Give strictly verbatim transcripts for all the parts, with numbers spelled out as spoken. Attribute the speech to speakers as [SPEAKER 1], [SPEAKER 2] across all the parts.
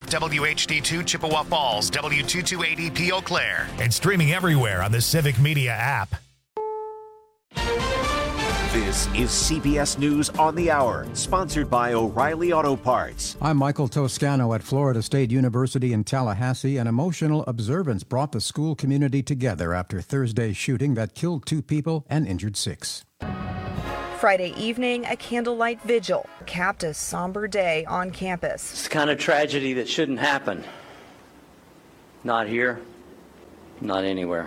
[SPEAKER 1] W H D two Chippewa Falls, W two two eight zero P Eau Claire, and streaming everywhere on the Civic Media app.
[SPEAKER 2] This is C B S News on the Hour, sponsored by O'Reilly Auto Parts.
[SPEAKER 3] I'm Michael Toscano at Florida State University in Tallahassee. An emotional observance brought the school community together after Thursday's shooting that killed two people and injured six.
[SPEAKER 4] Friday evening, a candlelight vigil capped a somber day on campus.
[SPEAKER 5] It's the kind of tragedy that shouldn't happen. Not here, not anywhere.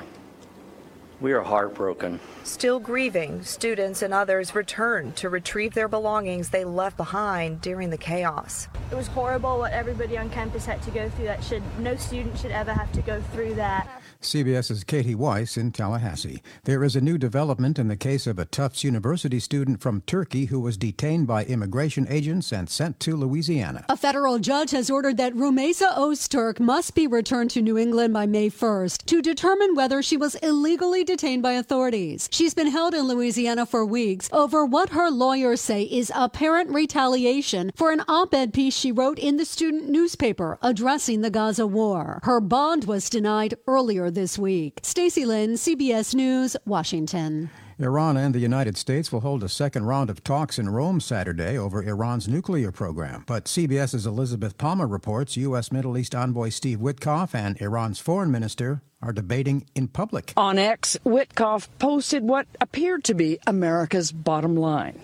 [SPEAKER 5] We are heartbroken.
[SPEAKER 4] Still grieving, students and others returned to retrieve their belongings they left behind during the chaos.
[SPEAKER 6] It was horrible what everybody on campus had to go through. That should no student should ever have to go through that.
[SPEAKER 3] CBS's Katie Weiss in Tallahassee. There is a new development in the case of a Tufts University student from Turkey who was detained by immigration agents and sent to Louisiana.
[SPEAKER 7] A federal judge has ordered that Rumeysa Öztürk must be returned to New England by May first to determine whether she was illegally detained by authorities. She's been held in Louisiana for weeks over what her lawyers say is apparent retaliation for an op-ed piece she wrote in the student newspaper addressing the Gaza war. Her bond was denied earlier this week. Stacey Lynn, C B S News, Washington.
[SPEAKER 3] Iran and the United States will hold a second round of talks in Rome Saturday over Iran's nuclear program. But CBS's Elizabeth Palmer reports U S. Middle East envoy Steve Witkoff and Iran's foreign minister are debating in public.
[SPEAKER 8] On X, Witkoff posted what appeared to be America's bottom line.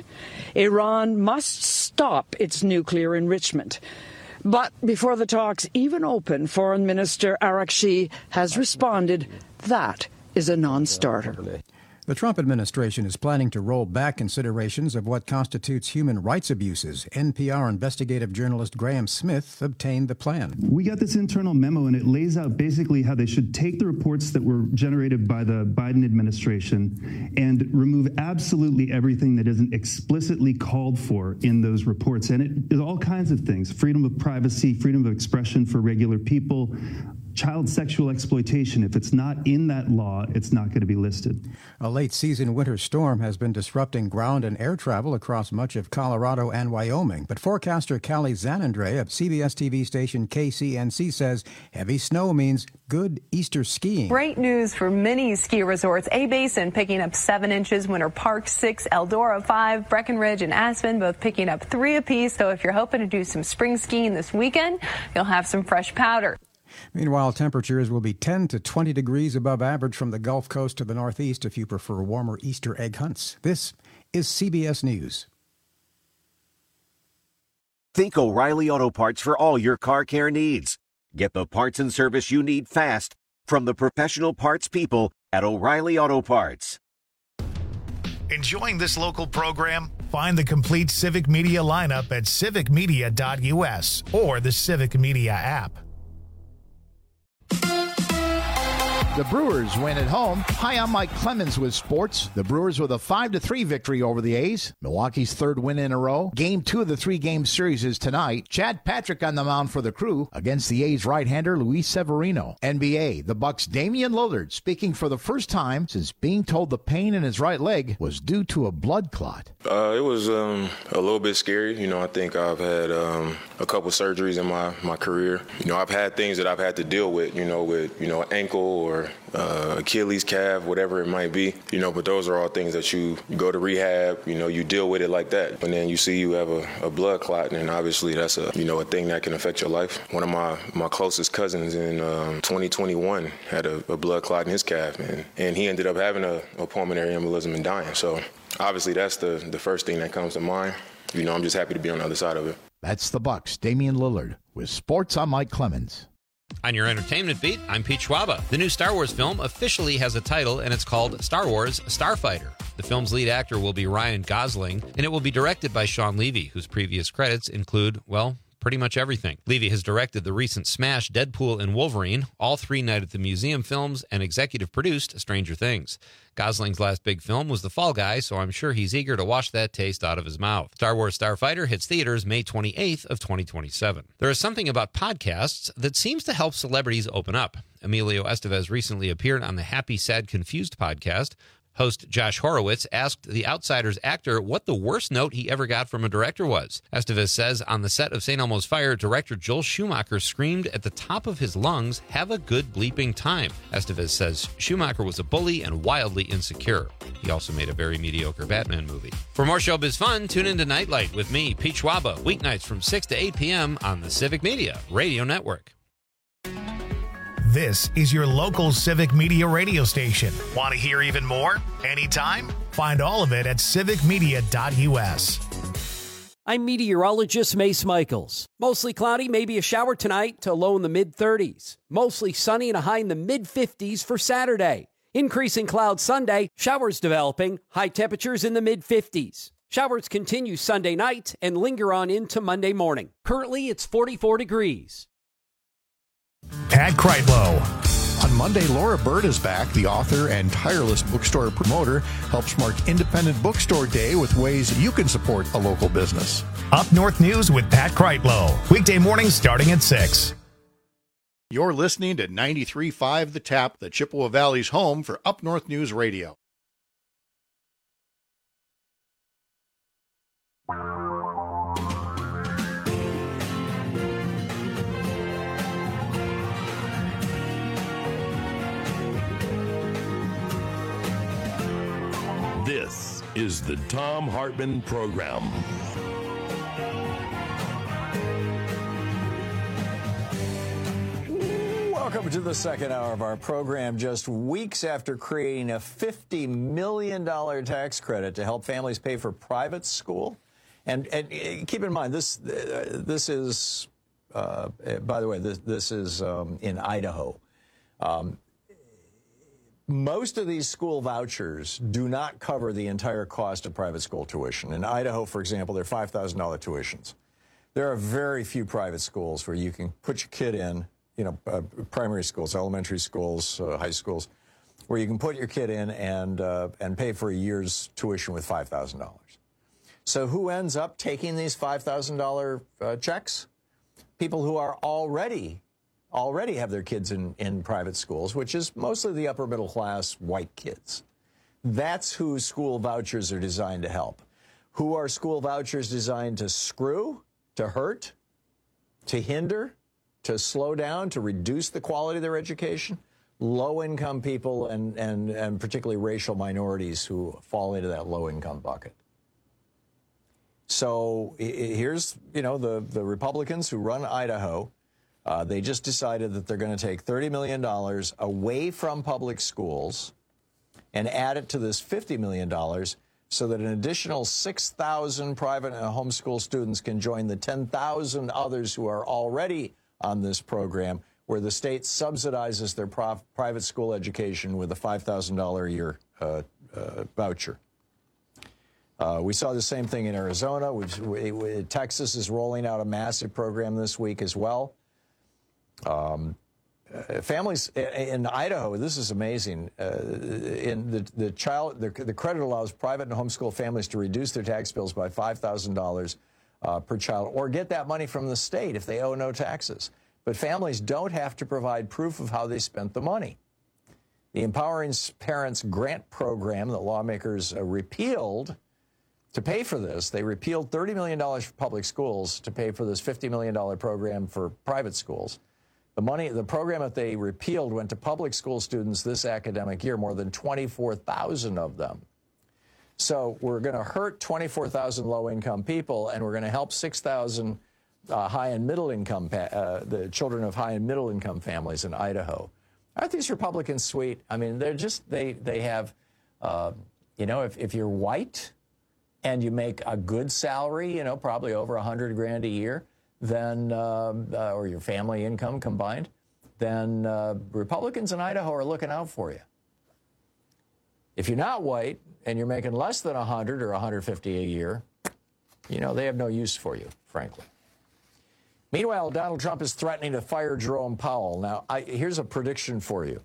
[SPEAKER 8] Iran must stop its nuclear enrichment. But before the talks even open, Foreign Minister Arakchi has responded that is a non-starter.
[SPEAKER 3] The Trump administration is planning to roll back considerations of what constitutes human rights abuses. N P R investigative journalist Graham Smith obtained the plan.
[SPEAKER 9] We got this internal memo, and it lays out basically how they should take the reports that were generated by the Biden administration and remove absolutely everything that isn't explicitly called for in those reports. And it is all kinds of things: freedom of privacy, freedom of expression for regular people, child sexual exploitation. If it's not in that law, it's not going to be listed.
[SPEAKER 3] A late-season winter storm has been disrupting ground and air travel across much of Colorado and Wyoming. But forecaster Callie Zanandre of C B S T V station K C N C says heavy snow means good Easter skiing.
[SPEAKER 10] Great news for many ski resorts. A-Basin picking up seven inches, Winter Park six, Eldora five, Breckenridge and Aspen both picking up three apiece. So if you're hoping to do some spring skiing this weekend, you'll have some fresh powder.
[SPEAKER 3] Meanwhile, temperatures will be ten to twenty degrees above average from the Gulf Coast to the Northeast if you prefer warmer Easter egg hunts. This is C B S News.
[SPEAKER 2] Think O'Reilly Auto Parts for all your car care needs. Get the parts and service you need fast from the professional parts people at O'Reilly Auto Parts.
[SPEAKER 1] Enjoying this local program? Find the complete Civic Media lineup at civic media dot U S or the Civic Media app.
[SPEAKER 11] The Brewers win at home. Hi, I'm Mike Clemens with sports. The Brewers with a five to three victory over the A's. Milwaukee's third win in a row. Game two of the three-game series is tonight. Chad Patrick on the mound for the Crew against the A's right-hander Luis Severino. N B A, the Bucks' Damian Lillard speaking for the first time since being told the pain in his right leg was due to a blood clot.
[SPEAKER 12] Uh, it was um, a little bit scary. You know, I think I've had um, a couple surgeries in my, my career. You know, I've had things that I've had to deal with, you know, with, you know, ankle or uh, Achilles, calf, whatever it might be. You know, but those are all things that you, you go to rehab, you know, you deal with it like that. And then you see you have a, a blood clot, and obviously that's a, you know, a thing that can affect your life. One of my, my closest cousins in um, twenty twenty-one had a, a blood clot in his calf, and, and he ended up having a, a pulmonary embolism and dying. So obviously that's the, the first thing that comes to mind. You know, I'm just happy to be on the other side of it.
[SPEAKER 11] That's the Bucks' Damian Lillard. With sports, I'm Mike Clemens.
[SPEAKER 13] On your entertainment beat, I'm Pete Schwaba. The new Star Wars film officially has a title, and it's called Star Wars Starfighter. The film's lead actor will be Ryan Gosling, and it will be directed by Sean Levy, whose previous credits include, well, pretty much everything. Levy has directed the recent smash Deadpool and Wolverine, all three Night at the Museum films, and executive produced Stranger Things. Gosling's last big film was The Fall Guy, so I'm sure he's eager to wash that taste out of his mouth. Star Wars Starfighter hits theaters May twenty-eighth of twenty twenty-seven. There is something about podcasts that seems to help celebrities open up. Emilio Estevez recently appeared on the Happy, Sad, Confused podcast. Host Josh Horowitz asked The Outsiders actor what the worst note he ever got from a director was. Estevez says on the set of Saint Elmo's Fire, director Joel Schumacher screamed at the top of his lungs, "Have a good bleeping time." Estevez says Schumacher was a bully and wildly insecure. He also made a very mediocre Batman movie. For more showbiz fun, tune into Nightlight with me, Pete Schwaba, weeknights from six to eight p.m. on the Civic Media Radio Network.
[SPEAKER 1] This is your local Civic Media radio station. Want to hear even more? Anytime? Find all of it at civic media dot u s.
[SPEAKER 14] I'm meteorologist Mace Michaels. Mostly cloudy, maybe a shower tonight to a low in the mid-thirties. Mostly sunny and a high in the mid-fifties for Saturday. Increasing clouds Sunday, showers developing, high temperatures in the mid-fifties. Showers continue Sunday night and linger on into Monday morning. Currently, it's forty-four degrees.
[SPEAKER 1] Pat Kreitlow.
[SPEAKER 15] On Monday, Laura Bird is back. The author and tireless bookstore promoter helps mark Independent Bookstore Day with ways you can support a local business.
[SPEAKER 1] Up North News with Pat Kreitlow. Weekday mornings starting at six.
[SPEAKER 15] You're listening to ninety-three point five The Tap, the Chippewa Valley's home for Up North News Radio.
[SPEAKER 16] This is the Thom Hartmann Program.
[SPEAKER 17] Welcome to the second hour of our program. Just weeks after creating a fifty million dollars tax credit to help families pay for private school. And, and keep in mind, this uh, this is, uh, by the way, this, this is um, in Idaho. Um, Most of these school vouchers do not cover the entire cost of private school tuition. In Idaho, for example, they're five thousand dollars tuitions. There are very few private schools where you can put your kid in, you know, uh, primary schools, elementary schools, uh, high schools, where you can put your kid in and, uh, and pay for a year's tuition with five thousand dollars. So who ends up taking these five thousand dollars uh, checks? People who are already already have their kids in, in private schools, which is mostly the upper middle class white kids. That's who school vouchers are designed to help. Who are school vouchers designed to screw, to hurt, to hinder, to slow down, to reduce the quality of their education? Low-income people and, and, and particularly racial minorities who fall into that low-income bucket. So here's, you know, the, the Republicans who run Idaho. Uh, they just decided that they're going to take thirty million dollars away from public schools and add it to this fifty million dollars so that an additional six thousand private and homeschool students can join the ten thousand others who are already on this program, where the state subsidizes their prof- private school education with a five thousand dollars a year uh, uh, voucher. Uh, we saw the same thing in Arizona. We've, we, we, Texas is rolling out a massive program this week as well. Um, uh, families in Idaho, this is amazing. Uh, in the the child, the, the credit allows private and homeschool families to reduce their tax bills by five thousand dollars uh, per child, or get that money from the state if they owe no taxes. But families don't have to provide proof of how they spent the money. The Empowering Parents Grant Program that lawmakers uh, repealed to pay for this, they repealed thirty million dollars for public schools to pay for this fifty million dollars program for private schools. The money, the program that they repealed went to public school students this academic year, more than twenty-four thousand of them. So we're going to hurt twenty-four thousand low-income people, and we're going to help six thousand uh, high- and middle-income, uh, the children of high- and middle-income families in Idaho. Aren't these Republicans sweet? I mean, they're just, they, they have, uh, you know, if, if you're white and you make a good salary, you know, probably over one hundred grand a year, then, uh, uh, or your family income combined, then uh, Republicans in Idaho are looking out for you. If you're not white and you're making less than one hundred or one hundred fifty a year, you know, they have no use for you, frankly. Meanwhile, Donald Trump is threatening to fire Jerome Powell. Now, I, here's a prediction for you.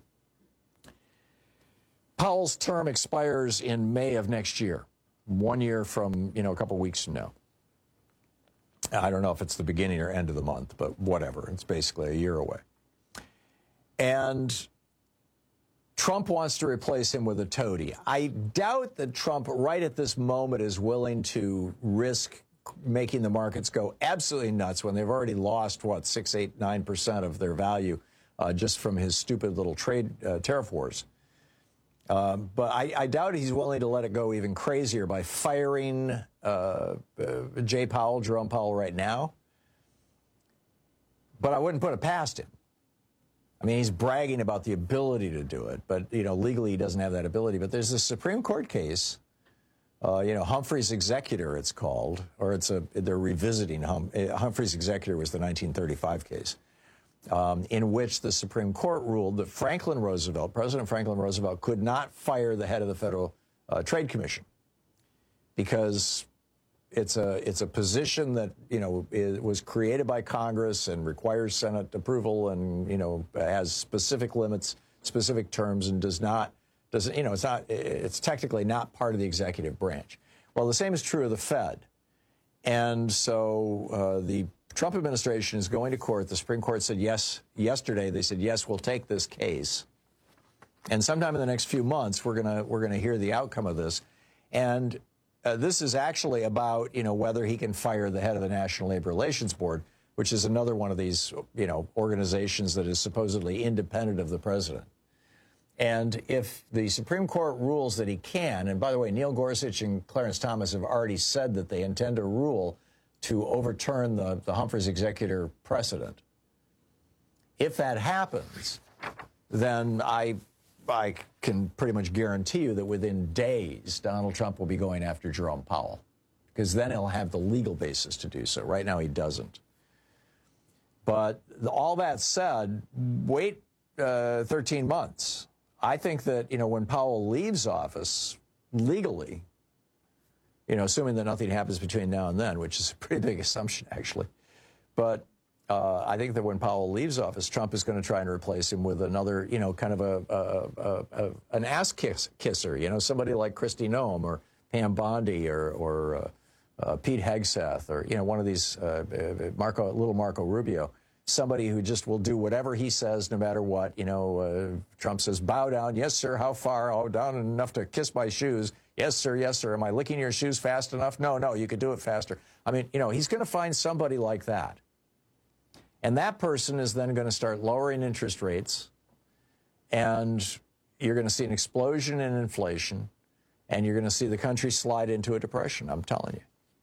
[SPEAKER 17] Powell's term expires in May of next year, one year from, you know, a couple weeks from now. I don't know if it's the beginning or end of the month, but whatever. It's basically a year away. And Trump wants to replace him with a toady. I doubt that Trump, right at this moment, is willing to risk making the markets go absolutely nuts when they've already lost, what, six, eight, nine percent of their value uh, just from his stupid little trade uh, tariff wars. Um, but I, I doubt he's willing to let it go even crazier by firing uh, uh, Jay Powell, Jerome Powell, right now. But I wouldn't put it past him. I mean, he's bragging about the ability to do it, but, you know, legally he doesn't have that ability. But there's a Supreme Court case, uh, you know, Humphrey's Executor, it's called, or it's a, they're revisiting hum, Humphrey's Executor was the nineteen thirty-five case. Um, in which the Supreme Court ruled that Franklin Roosevelt, President Franklin Roosevelt, could not fire the head of the Federal uh, Trade Commission because it's a it's a position that, you know, it was created by Congress and requires Senate approval and, you know, has specific limits, specific terms, and does not doesn't you know it's not it's technically not part of the executive branch. Well, the same is true of the Fed, and so uh, the Trump administration is going to court. The Supreme Court said yes yesterday. They said, yes, we'll take this case. And sometime in the next few months, we're going to we're going to hear the outcome of this. And uh, this is actually about, you know, whether he can fire the head of the National Labor Relations Board, which is another one of these, you know, organizations that is supposedly independent of the president. And if the Supreme Court rules that he can, and by the way, Neil Gorsuch and Clarence Thomas have already said that they intend to rule to overturn the, the Humphrey's Executor precedent. If that happens, then I, I can pretty much guarantee you that within days, Donald Trump will be going after Jerome Powell, because then he'll have the legal basis to do so. Right now, he doesn't. But all that said, wait uh, thirteen months. I think that, you know, when Powell leaves office legally, you know, assuming that nothing happens between now and then, which is a pretty big assumption, actually. But uh, I think that when Powell leaves office, Trump is going to try and replace him with another, you know, kind of a, a, a, a an ass kiss, kisser, you know, somebody like Kristi Noem or Pam Bondi or, or uh, uh, Pete Hegseth or, you know, one of these, uh, Marco, little Marco Rubio, somebody who just will do whatever he says no matter what. You know, uh, Trump says, bow down. Yes, sir. How far? Oh, down enough to kiss my shoes. Yes, sir. Yes, sir. Am I licking your shoes fast enough? No, no, you could do it faster. I mean, you know, he's going to find somebody like that. And that person is then going to start lowering interest rates. And you're going to see an explosion in inflation. And you're going to see the country slide into a depression, I'm telling you.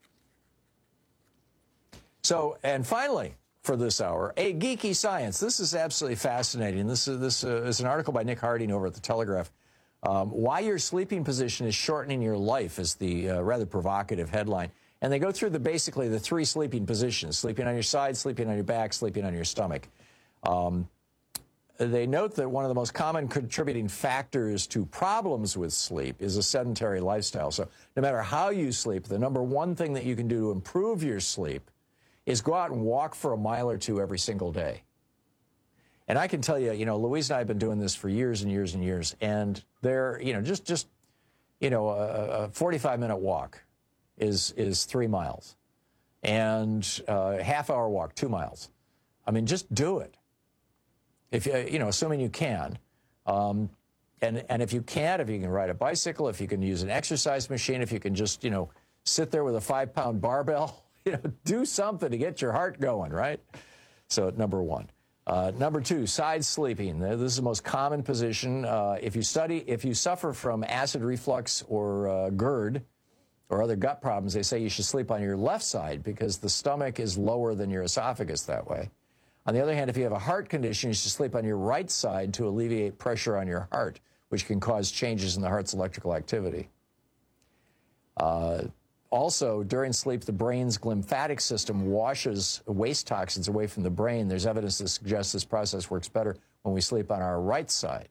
[SPEAKER 17] So, and finally, for this hour, a geeky science. This is absolutely fascinating. This is, this uh, is an article by Nick Harding over at the Telegraph. Um, why your sleeping position is shortening your life is the uh, rather provocative headline. And they go through the basically the three sleeping positions: sleeping on your side, sleeping on your back, sleeping on your stomach. Um, they note that one of the most common contributing factors to problems with sleep is a sedentary lifestyle. So no matter how you sleep, the number one thing that you can do to improve your sleep is go out and walk for a mile or two every single day. And I can tell you, you know, Louise and I have been doing this for years and years and years, and they're, you know, just, just, you know, a forty-five minute walk is is three miles, and a half hour walk, two miles. I mean, just do it. If you, you know, assuming you can, um, and and if you can't, if you can ride a bicycle, if you can use an exercise machine, if you can just, you know, sit there with a five pound barbell, you know, do something to get your heart going, right? So number one. Uh, number two, side sleeping. This is the most common position. Uh, if you study, if you suffer from acid reflux or uh, GERD or other gut problems, they say you should sleep on your left side because the stomach is lower than your esophagus that way. On the other hand, if you have a heart condition, you should sleep on your right side to alleviate pressure on your heart, which can cause changes in the heart's electrical activity. Uh, Also, during sleep, the brain's glymphatic system washes waste toxins away from the brain. There's evidence that suggests this process works better when we sleep on our right side.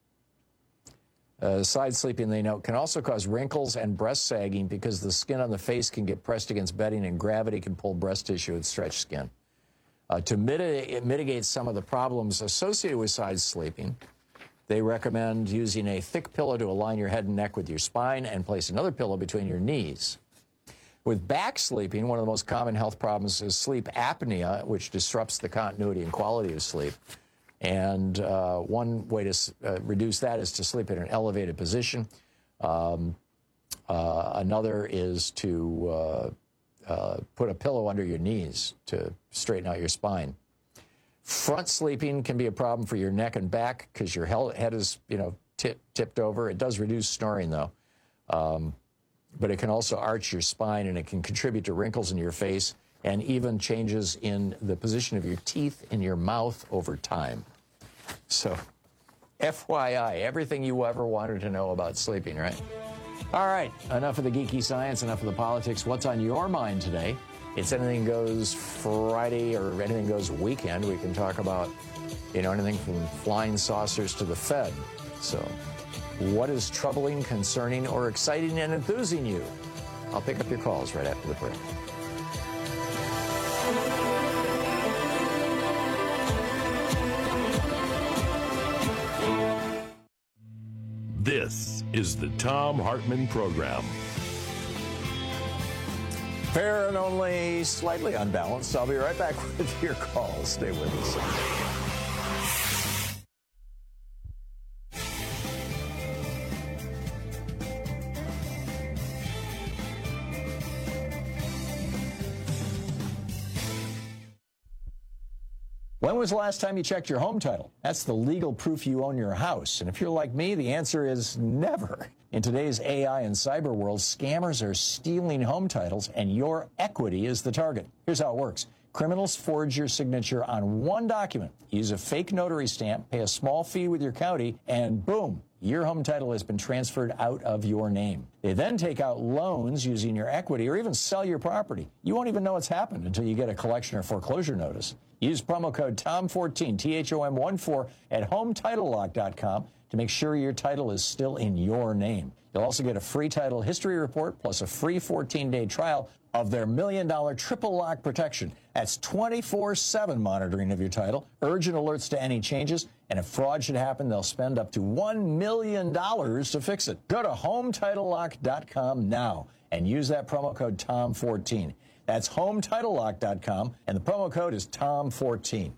[SPEAKER 17] Uh, side sleeping, they note, can also cause wrinkles and breast sagging because the skin on the face can get pressed against bedding and gravity can pull breast tissue and stretch skin. Uh, to mitigate, mitigate some of the problems associated with side sleeping, they recommend using a thick pillow to align your head and neck with your spine and place another pillow between your knees. With back sleeping, one of the most common health problems is sleep apnea, which disrupts the continuity and quality of sleep. And uh, one way to uh, reduce that is to sleep in an elevated position. Um, uh, another is to uh, uh, put a pillow under your knees to straighten out your spine. Front sleeping can be a problem for your neck and back because your head is, you know, tip, tipped over. It does reduce snoring, though. Um, but it can also arch your spine, and it can contribute to wrinkles in your face and even changes in the position of your teeth in your mouth over time. So, F Y I, everything you ever wanted to know about sleeping, right? All right, enough of the geeky science, enough of the politics. What's on your mind today? It's Anything Goes Friday or Anything Goes weekend. We can talk about, you know, anything from flying saucers to the Fed. So, what is troubling, concerning, or exciting and enthusing you? I'll pick up your calls right after the break.
[SPEAKER 16] This is the Thom Hartmann Program.
[SPEAKER 17] Fair and only slightly unbalanced. I'll be right back with your calls. Stay with us. When was the last time you checked your home title? That's the legal proof you own your house. And if you're like me, the answer is never. In today's A I and cyber world, scammers are stealing home titles, and your equity is the target. Here's how it works. Criminals forge your signature on one document, use a fake notary stamp, pay a small fee with your county, and boom, your home title has been transferred out of your name. They then take out loans using your equity or even sell your property. You won't even know it's happened until you get a collection or foreclosure notice. Use promo code T O M fourteen, T H O M one four, at home title lock dot com to make sure your title is still in your name. You'll also get a free title history report plus a free fourteen-day trial of their million-dollar triple lock protection. That's twenty-four seven monitoring of your title, urgent alerts to any changes, and if fraud should happen, they'll spend up to one million dollars to fix it. Go to home title lock dot com now and use that promo code T O M fourteen. That's home title lock dot com, and the promo code is T O M fourteen.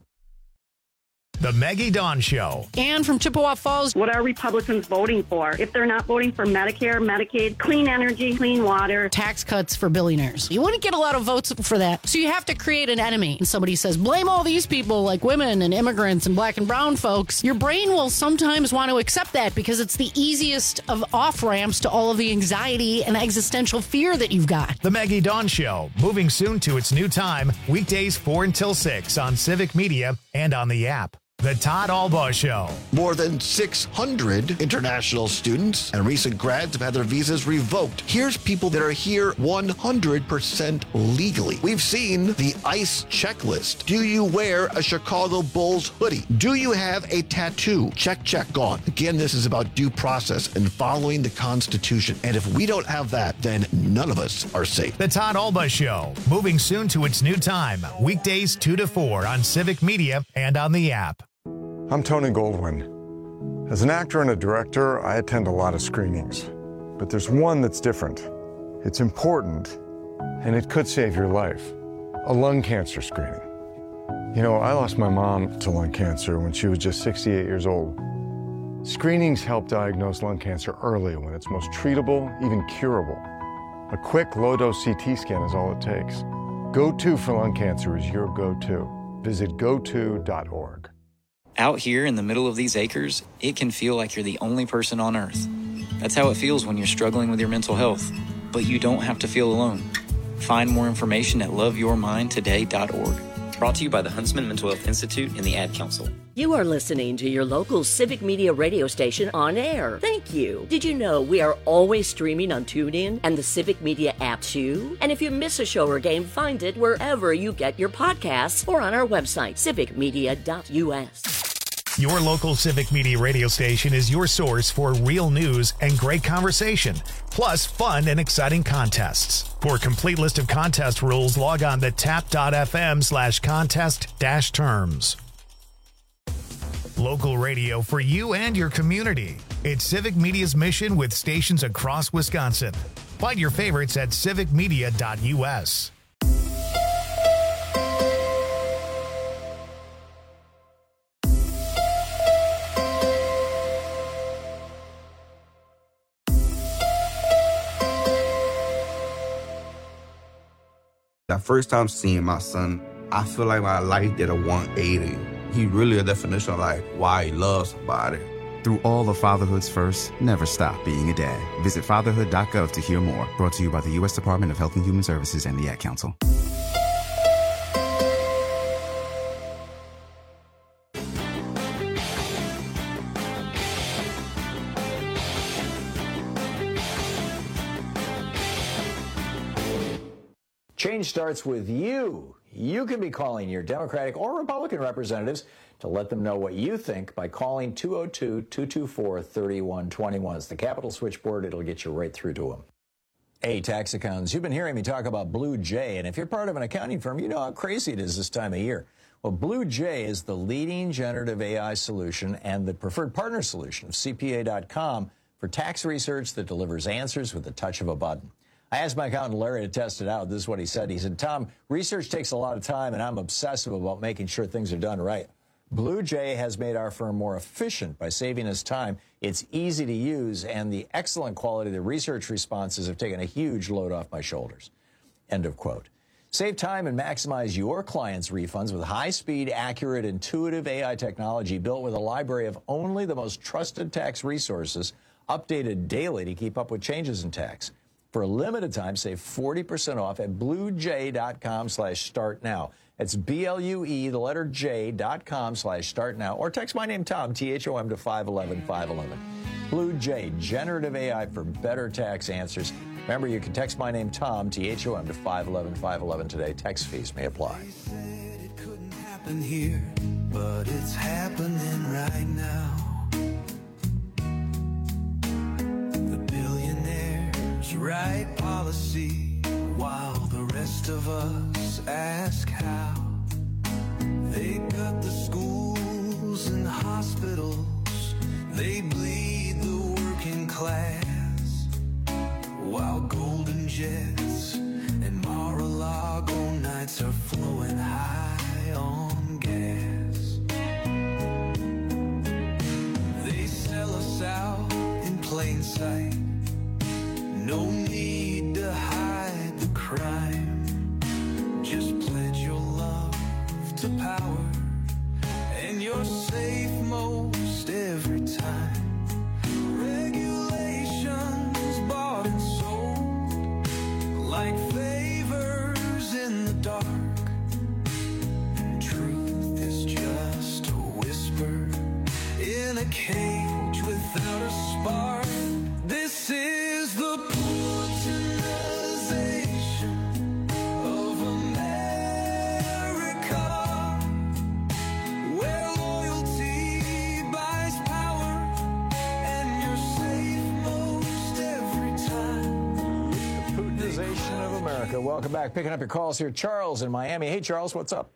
[SPEAKER 1] The Maggie Dawn Show.
[SPEAKER 18] Ann from Chippewa Falls.
[SPEAKER 19] What are Republicans voting for? If they're not voting for Medicare, Medicaid, clean energy, clean water.
[SPEAKER 18] Tax cuts for billionaires. You wouldn't get a lot of votes for that. So you have to create an enemy. And somebody says, blame all these people like women and immigrants and black and brown folks. Your brain will sometimes want to accept that because it's the easiest of off-ramps to all of the anxiety and existential fear that you've got.
[SPEAKER 1] The Maggie Dawn Show, moving soon to its new time, weekdays four until six on Civic Media and on the app. The Todd Albaugh Show.
[SPEAKER 20] More than six hundred international students and recent grads have had their visas revoked. Here's people that are here one hundred percent legally. We've seen the ICE checklist. Do you wear a Chicago Bulls hoodie? Do you have a tattoo? Check, check, gone. Again, this is about due process and following the Constitution. And if we don't have that, then none of us are safe.
[SPEAKER 1] The Todd Albaugh Show, moving soon to its new time, weekdays two to four on Civic Media and on the app.
[SPEAKER 21] I'm Tony Goldwyn. As an actor and a director, I attend a lot of screenings. But there's one that's different. It's important, and it could save your life. A lung cancer screening. You know, I lost my mom to lung cancer when she was just sixty-eight years old. Screenings help diagnose lung cancer early when it's most treatable, even curable. A quick, low-dose C T scan is all it takes. Go To for lung cancer is your go-to. Visit go to dot org.
[SPEAKER 22] Out here in the middle of these acres, it can feel like you're the only person on Earth. That's how it feels when you're struggling with your mental health. But you don't have to feel alone. Find more information at love your mind today dot org. Brought to you by the Huntsman Mental Health Institute and the Ad Council.
[SPEAKER 23] You are listening to your local Civic Media radio station on air. Thank you. Did you know we are always streaming on TuneIn and the Civic Media app too? And if you miss a show or game, find it wherever you get your podcasts or on our website, civic media dot U S.
[SPEAKER 1] Your local Civic Media radio station is your source for real news and great conversation, plus fun and exciting contests. For a complete list of contest rules, log on to tap dot f m slash contest dash terms. Local radio for you and your community. It's Civic Media's mission with stations across Wisconsin. Find your favorites at civic media dot U S.
[SPEAKER 4] That first time seeing my son, I feel like my life did a one eighty. He really a definition of like why he loves somebody.
[SPEAKER 5] Through all of fatherhood's first, never stop being a dad. Visit fatherhood dot gov to hear more. Brought to you by the U S Department of Health and Human Services and the Ad Council.
[SPEAKER 17] Change starts with you. You can be calling your Democratic or Republican representatives to let them know what you think by calling two oh two, two two four, three one two one. It's the Capitol switchboard. It'll get you right through to them. Hey, tax accountants, you've been hearing me talk about Blue Jay, and if you're part of an accounting firm, you know how crazy it is this time of year. Well, Blue Jay is the leading generative A I solution and the preferred partner solution of C P A dot com for tax research that delivers answers with the touch of a button. I asked my accountant Larry to test it out. This is what he said. He said, Tom, research takes a lot of time, and I'm obsessive about making sure things are done right. Blue Jay has made our firm more efficient by saving us time. It's easy to use, and the excellent quality of the research responses have taken a huge load off my shoulders. End of quote. Save time and maximize your clients' refunds with high-speed, accurate, intuitive A I technology built with a library of only the most trusted tax resources, updated daily to keep up with changes in tax. For a limited time, save forty percent off at bluejay dot com slash start now. It's B L U E, the letter J, dot com slash start now. Or text my name, Tom, T H O M, to five one one, five one one. Blue Jay, generative A I for better tax answers. Remember, you can text my name, Tom, T H O M, to five one one, five one one today. Text fees may apply.
[SPEAKER 6] They said it couldn't happen here, but it's happening right now. Right policy while the rest of us ask how. They cut the schools and hospitals, they bleed the working class, while golden jets and Mar-a-Lago nights are flowing high on gas. They sell us out in plain sight. No need to hide the crime. Just pledge your love to power, and you're safe most every time. Regulations bought and sold like favors in the dark. Truth is just a whisper in a cage without a spark. This is the Putinization of America, where loyalty buys power, and you're safe most every time.
[SPEAKER 17] The Putinization of America. Welcome back. Picking up your calls here. Charles in Miami. Hey, Charles, what's up?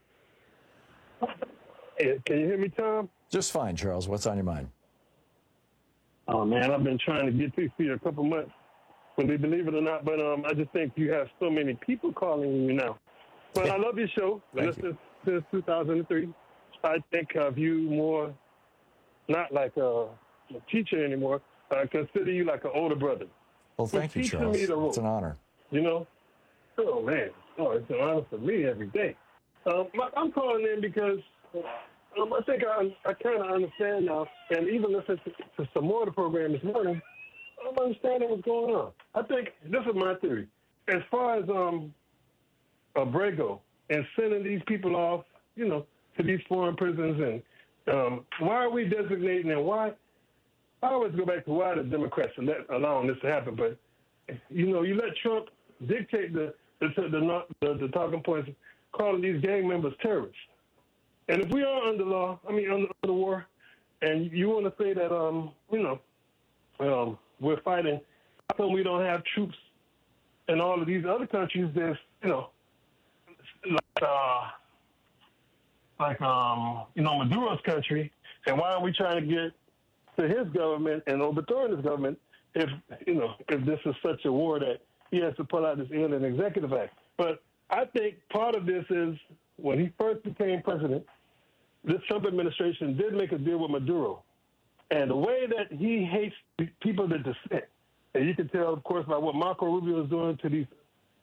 [SPEAKER 24] Hey, can you hear me, Tom?
[SPEAKER 17] Just fine, Charles. What's on your mind?
[SPEAKER 24] Oh, man, I've been trying to get through for you a couple months, whether you believe it or not, but um, I just think you have so many people calling you now. But I love your show. This is since two thousand three. I think of you more, not like a, a teacher anymore. I consider you like an older brother.
[SPEAKER 17] Well, thank you,
[SPEAKER 24] teaching
[SPEAKER 17] Charles.
[SPEAKER 24] me the ropes.
[SPEAKER 17] It's an honor.
[SPEAKER 24] You know? Oh, man. Oh, it's an honor for me every day. Um, I'm calling in because um, I think I, I kind of understand now, and even listening to, to some more of the program this morning, I'm understanding what's going on. I think this is my theory. As far as um, Abrego and sending these people off, you know, to these foreign prisons, and um, why are we designating, and why? I always go back to why the Democrats are let, allowing this to happen. But you know, you let Trump dictate the the the, the, the talking points, calling these gang members terrorists. And if we are under law, I mean under, under war, and you want to say that um, you know, um, we're fighting, how come we don't have troops in all of these other countries that's, you know, like uh, like um, you know, Maduro's country, and why are we trying to get to his government and overthrowing his government if, you know, if this is such a war that he has to pull out this Alien Executive Act? But I think part of this is when he first became president, this Trump administration did make a deal with Maduro. And the way that he hates people that dissent, and you can tell, of course, by what Marco Rubio is doing to these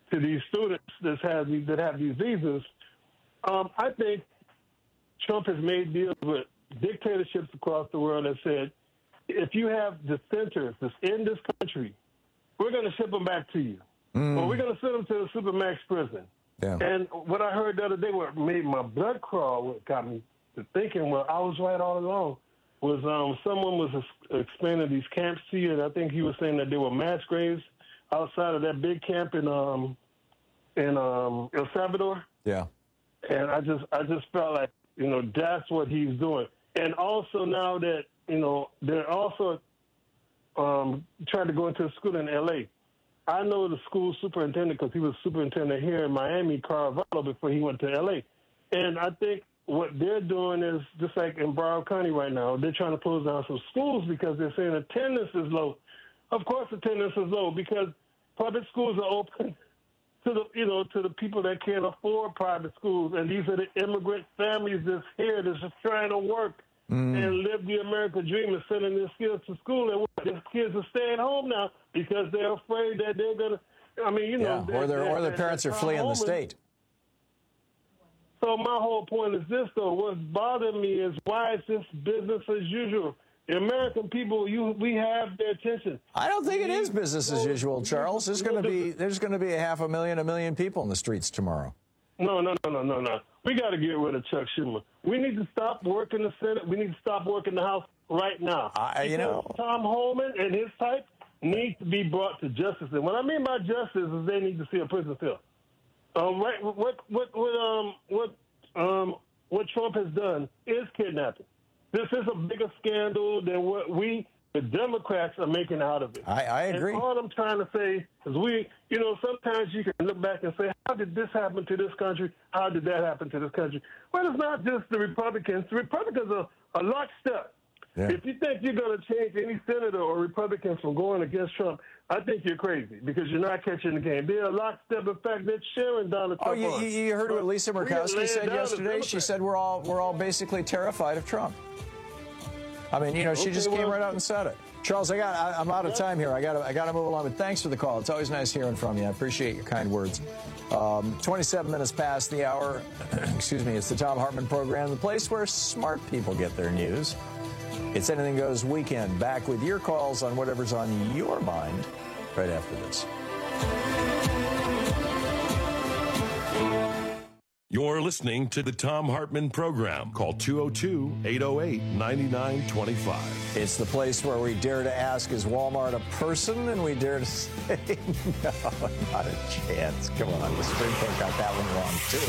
[SPEAKER 24] to these students that have these, that have these visas. Um, I think Trump has made deals with dictatorships across the world that said, if you have dissenters that's in this country, we're going to ship them back to you. Mm. Or we're going to send them to the Supermax prison.
[SPEAKER 17] Yeah.
[SPEAKER 24] And what I heard the other day, what made my blood crawl, what got me to thinking, well, I was right all along, was um, someone was explaining these camps to you, and I think he was saying that there were mass graves outside of that big camp in um, in um, El Salvador.
[SPEAKER 17] Yeah.
[SPEAKER 24] And I just I just felt like, you know, that's what he's doing. And also now that, you know, they're also um, trying to go into a school in L A. I know the school superintendent because he was superintendent here in Miami, Carvalho, before he went to L A. And I think what they're doing is just like in Broward County right now, they're trying to close down some schools because they're saying attendance is low. Of course attendance is low because public schools are open to the, you know, to the people that can't afford private schools. And these are the immigrant families that's here that's just trying to work mm. and live the American dream and sending their kids to school. And what, their kids are staying home now because they're afraid that they're going to, I mean, you know.
[SPEAKER 17] Yeah, or, they're, or their parents are fleeing the state.
[SPEAKER 24] So my whole point is this, though. What's bothering me is why is this business as usual? The American people, you, we have their attention.
[SPEAKER 17] I don't think it is business as usual, Charles. There's going to be there's going to be a half a million, a million people in the streets tomorrow.
[SPEAKER 24] No, no, no, no, no, no. We got to get rid of Chuck Schumer. We need to stop working the Senate. We need to stop working the House right now.
[SPEAKER 17] I, you know,
[SPEAKER 24] Tom Homan and his type need to be brought to justice. And what I mean by justice is they need to see a prison cell. Um, right, what, what, what, um, what, um, what Trump has done is kidnapping. This is a bigger scandal than what we, the Democrats, are making out of it.
[SPEAKER 17] I, I agree.
[SPEAKER 24] And all I'm trying to say is we, you know, sometimes you can look back and say, how did this happen to this country? How did that happen to this country? Well, it's not just the Republicans. The Republicans are a lockstep. Yeah. If you think you're going to change any senator or Republican from going against Trump, I think you're crazy because you're not catching the game. They're a lockstep. In fact, they're cheering Donald Trump.
[SPEAKER 17] Oh, you, you heard what Lisa Murkowski said yesterday? She said we're all we're all basically terrified of Trump. I mean, you know, she just came right out and said it. Charles, I got I, I'm out of time here. I got to I got to move along. But thanks for the call. It's always nice hearing from you. I appreciate your kind words. Um, twenty-seven minutes past the hour. Excuse me. It's the Thom Hartmann Program, the place where smart people get their news. It's Anything Goes Weekend. Back with your calls on whatever's on your mind right after this.
[SPEAKER 16] You're listening to the Thom Hartmann Program. Call two oh two, eight oh eight, nine nine two five.
[SPEAKER 17] It's the place where we dare to ask, is Walmart a person? And we dare to say, no, not a chance. Come on, the Supreme Court got that one wrong, too.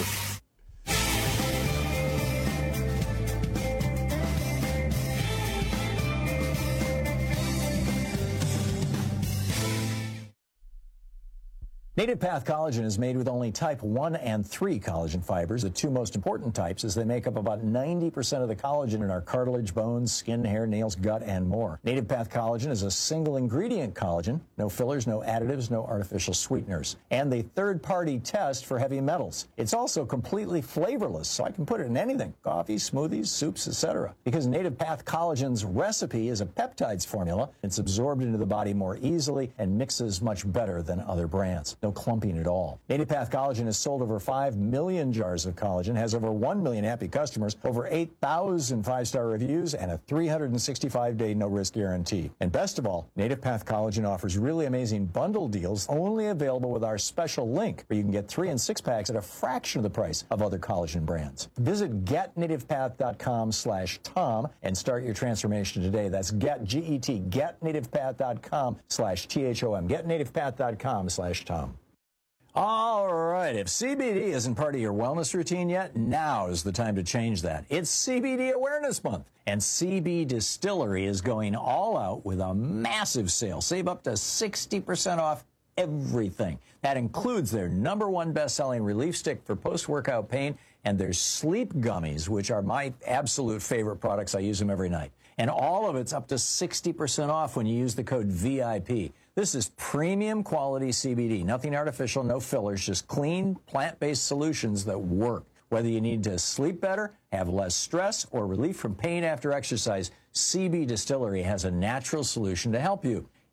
[SPEAKER 17] Native Path Collagen is made with only type one and three collagen fibers, the two most important types, as they make up about ninety percent of the collagen in our cartilage, bones, skin, hair, nails, gut, and more. Native Path Collagen is a single ingredient collagen, no fillers, no additives, no artificial sweeteners, and a third-party test for heavy metals. It's also completely flavorless, so I can put it in anything, coffee, smoothies, soups, et cetera. Because Native Path Collagen's recipe is a peptides formula, it's absorbed into the body more easily and mixes much better than other brands. No clumping at all. Native Path Collagen has sold over five million jars of collagen, has over one million happy customers, over eight thousand five-star reviews, and a three hundred sixty-five day no-risk guarantee. And best of all, Native Path Collagen offers really amazing bundle deals only available with our special link, where you can get three and six packs at a fraction of the price of other collagen brands. Visit getnativepath.com slash Tom and start your transformation today. That's get, G E T, getnativepath.com slash T H O M. Getnativepath.com slash Tom. All right, if C B D isn't part of your wellness routine yet, now is the time to change that. It's C B D Awareness Month, and C B Distillery is going all out with a massive sale. Save up to sixty percent off everything. That includes their number one best-selling relief stick for post-workout pain and their sleep gummies, which are my absolute favorite products. I use them every night. And all of it's up to sixty percent off when you use the code V I P. This is premium quality C B D. Nothing artificial, no fillers, just clean, plant-based solutions that work. Whether you need to sleep better, have less stress, or relief from pain after exercise, C B Distillery has a natural solution to help you.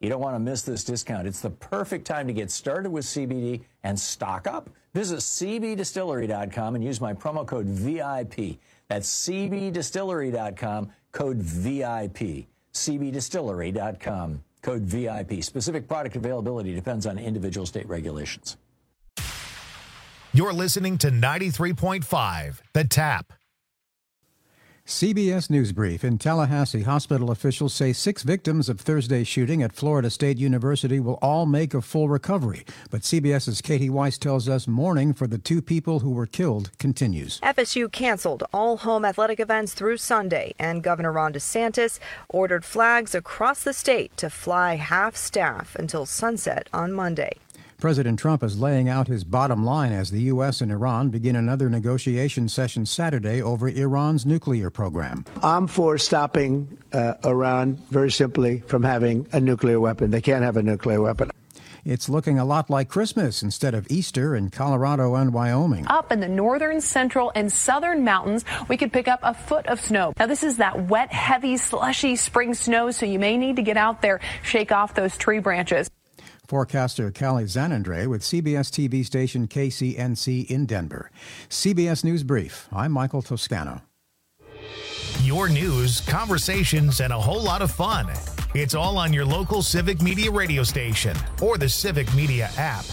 [SPEAKER 17] You don't want to miss this discount. It's the perfect time to get started with C B D and stock up. Visit C B distillery dot com and use my promo code V I P. That's C B distillery dot com, code V I P. C B distillery dot com, code V I P. Specific product availability depends on individual state regulations.
[SPEAKER 1] You're listening to ninety-three point five, The Tap.
[SPEAKER 3] C B S News Brief. In Tallahassee, hospital officials say six victims of Thursday's shooting at Florida State University will all make a full recovery. But CBS's Katie Weiss tells us mourning for the two people who were killed continues.
[SPEAKER 7] F S U canceled all home athletic events through Sunday, and Governor Ron DeSantis ordered flags across the state to fly half-staff until sunset on Monday.
[SPEAKER 3] President Trump is laying out his bottom line as the U S and Iran begin another negotiation session Saturday over Iran's nuclear program.
[SPEAKER 8] I'm for stopping uh, Iran, very simply, from having a nuclear weapon. They can't have a nuclear weapon.
[SPEAKER 3] It's looking a lot like Christmas instead of Easter in Colorado and Wyoming.
[SPEAKER 9] Up in the northern, central, and southern mountains, we could pick up a foot of snow. Now, this is that wet, heavy, slushy spring snow, so you may need to get out there, shake off those tree branches.
[SPEAKER 3] Forecaster Callie Zanandre with C B S T V station K C N C in Denver. C B S News Brief. I'm Michael Toscano.
[SPEAKER 1] Your news, conversations, and a whole lot of fun. It's all on your local Civic Media radio station or the Civic Media app.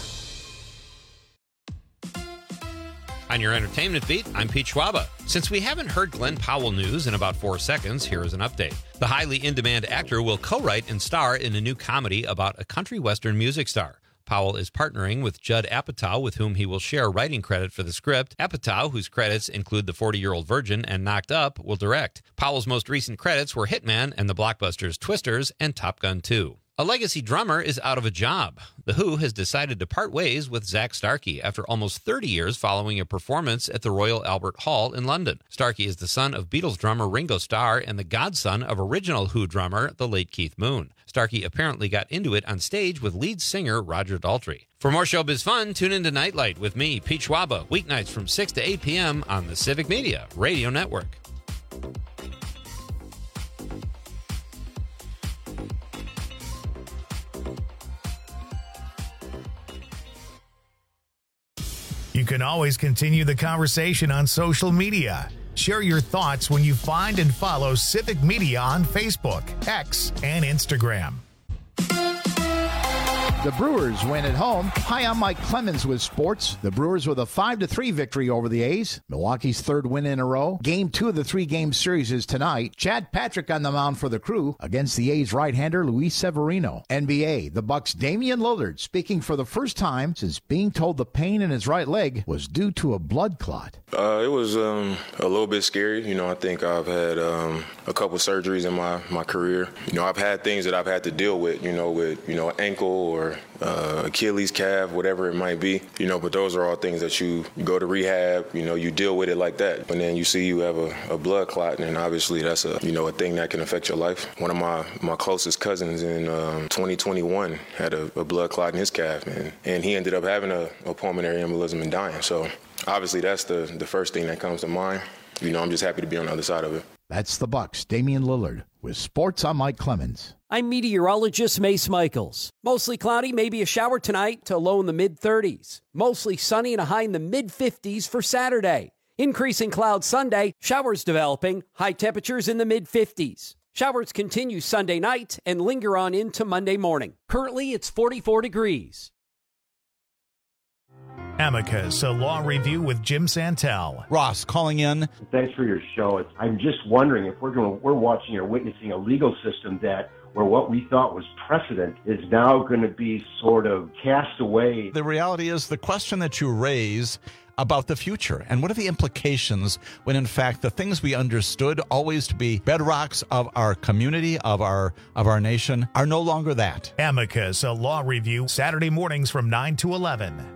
[SPEAKER 13] On your entertainment beat, I'm Pete Schwaba. Since we haven't heard Glenn Powell news in about four seconds, here is an update. The highly in-demand actor will co-write and star in a new comedy about a country western music star. Powell is partnering with Judd Apatow, with whom he will share writing credit for the script. Apatow, whose credits include The forty-Year-Old Virgin and Knocked Up, will direct. Powell's most recent credits were Hitman and the blockbusters Twisters and Top Gun two. A legacy drummer is out of a job. The Who has decided to part ways with Zak Starkey after almost thirty years following a performance at the Royal Albert Hall in London. Starkey is the son of Beatles drummer Ringo Starr and the godson of original Who drummer, the late Keith Moon. Starkey apparently got into it on stage with lead singer Roger Daltrey. For more showbiz fun, tune into Nightlight with me, Pete Schwaba, weeknights from six to eight p.m. on the Civic Media Radio Network.
[SPEAKER 1] You can always continue the conversation on social media. Share your thoughts when you find and follow Civic Media on Facebook, X, and Instagram.
[SPEAKER 11] The Brewers win at home. Hi, I'm Mike Clemens with sports. The Brewers with a five to three victory over the A's. Milwaukee's third win in a row. Game two of the three-game series is tonight. Chad Patrick on the mound for the Crew against the A's right-hander Luis Severino. N B A, the Bucks' Damian Lillard speaking for the first time since being told the pain in his right leg was due to a blood clot.
[SPEAKER 12] Uh, it was um, a little bit scary. You know, I think I've had um, a couple surgeries in my, my career. You know, I've had things that I've had to deal with, you know, with, you know, ankle or uh, Achilles, calf, whatever it might be. You know, but those are all things that you, you go to rehab, you know, you deal with it like that. And then you see you have a, a blood clot, and obviously that's a, you know, a thing that can affect your life. One of my, my closest cousins in um, twenty twenty-one had a, a blood clot in his calf, and, and he ended up having a, a pulmonary embolism and dying. So obviously that's the, the first thing that comes to mind. You know, I'm just happy to be on the other side of it.
[SPEAKER 11] That's the Bucks' Damian Lillard. With sports, I'm Mike Clemens.
[SPEAKER 14] I'm meteorologist Mace Michaels. Mostly cloudy, maybe a shower tonight to low in the mid-thirties. Mostly sunny and a high in the mid-fifties for Saturday. Increasing clouds Sunday, showers developing, high temperatures in the mid-fifties. Showers continue Sunday night and linger on into Monday morning. Currently, it's forty-four degrees.
[SPEAKER 1] Amicus, a law review with Jim Santel.
[SPEAKER 10] Ross calling in.
[SPEAKER 25] Thanks for your show. It's, I'm just wondering if we're going, we're watching or witnessing a legal system that where what we thought was precedent is now going to be sort of cast away.
[SPEAKER 10] The reality is the question that you raise about the future and what are the implications when in fact the things we understood always to be bedrocks of our community, of our of our nation, are no longer that.
[SPEAKER 1] Amicus, a law review, Saturday mornings from nine to eleven.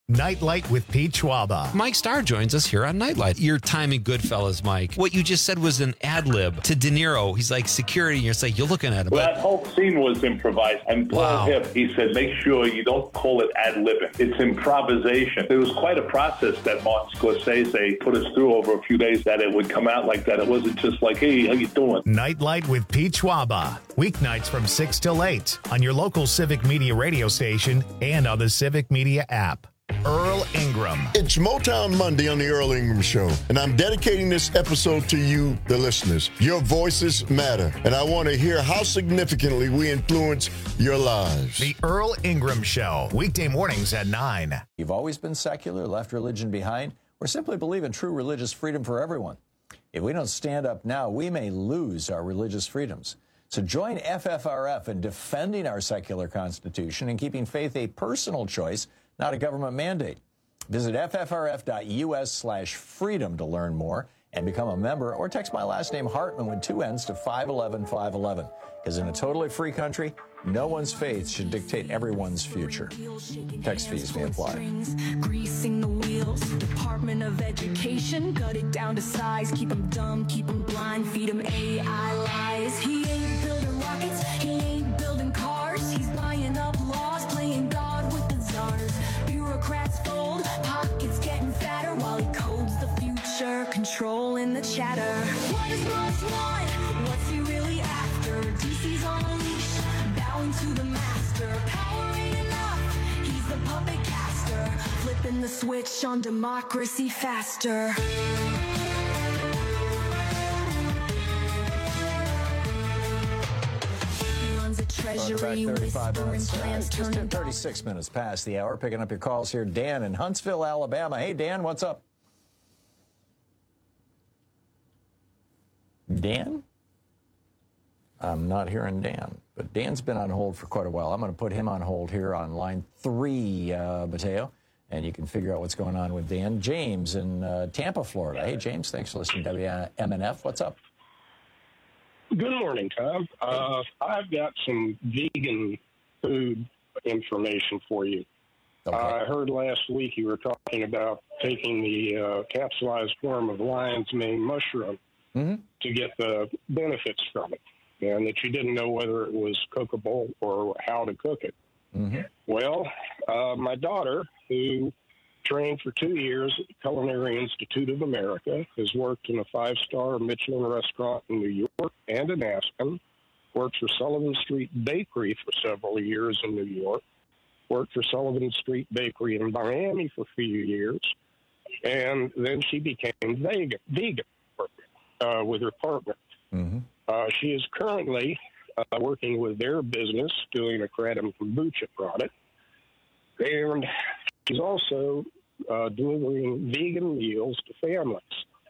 [SPEAKER 1] Nightlight with Pete Schwaba.
[SPEAKER 13] Mike Starr joins us here on Nightlight. Your time in Goodfellas, Mike. What you just said was an ad lib to De Niro. He's like security, and you're like, you're looking at him.
[SPEAKER 2] Well, that whole scene was improvised. And Paul
[SPEAKER 13] Wow.
[SPEAKER 2] Hipp, he said, make sure you don't call it ad libbing. It's improvisation. It was quite a process that Martin Scorsese put us through over a few days that it would come out like that. It wasn't just like, hey, how you doing?
[SPEAKER 1] Nightlight with Pete Schwaba. Weeknights from six till eight on your local Civic Media radio station and on the Civic Media app. Earl Ingram.
[SPEAKER 15] It's Motown Monday on the Earl Ingram Show, and I'm dedicating this episode to you, the listeners. Your voices matter, and I want to hear how significantly we influence your lives.
[SPEAKER 1] The Earl Ingram Show, weekday mornings at nine.
[SPEAKER 17] You've always been secular, left religion behind, or simply believe in true religious freedom for everyone. If we don't stand up now, we may lose our religious freedoms. So join F F R F in defending our secular constitution and keeping faith a personal choice, not a government mandate. Visit ffrf.us slash freedom to learn more and become a member, or text my last name Hartman with two N's to five eleven five eleven. Because in a totally free country, no one's faith should dictate everyone's future. Text fees may apply.
[SPEAKER 18] Greasing the wheels, Department of Education, cut it down to size, keep them dumb, keep them blind, feed them A I lies. He ain't building rockets, he ain't building cars, he's buying up laws, playing God with the czars. Bureaucrats fold, pockets getting fatter while he codes the future, controlling the chatter. What does Musk want? What's he really after? D C's on a leash, bowing to the master. Power ain't enough, he's the puppet caster, flipping the switch on democracy faster.
[SPEAKER 17] Treasury, whispering plans, just in thirty-six minutes past the hour. Picking up your calls here. Dan in Huntsville, Alabama. Hey, Dan, what's up? Dan? I'm not hearing Dan, but Dan's been on hold for quite a while. I'm going to put him on hold here on line three, uh, Mateo, and you can figure out what's going on with Dan. James in uh, Tampa, Florida. Hey, James, thanks for listening to W M N F. What's up?
[SPEAKER 19] Good morning, Tom. Uh, I've got some vegan food information for you. Okay. Uh, I heard last week you were talking about taking the uh, capsulized form of lion's mane mushroom mm-hmm. to get the benefits from it, and that you didn't know whether it was cookable or how to cook it. Mm-hmm. Well, uh, my daughter, who trained for two years at the Culinary Institute of America, has worked in a five-star Michelin restaurant in New York and in Aspen, worked for Sullivan Street Bakery for several years in New York, worked for Sullivan Street Bakery in Miami for a few years, and then she became vegan, vegan uh, with her partner. Mm-hmm. Uh, she is currently uh, working with their business, doing a Kratom kombucha product, and she's also uh, delivering vegan meals to families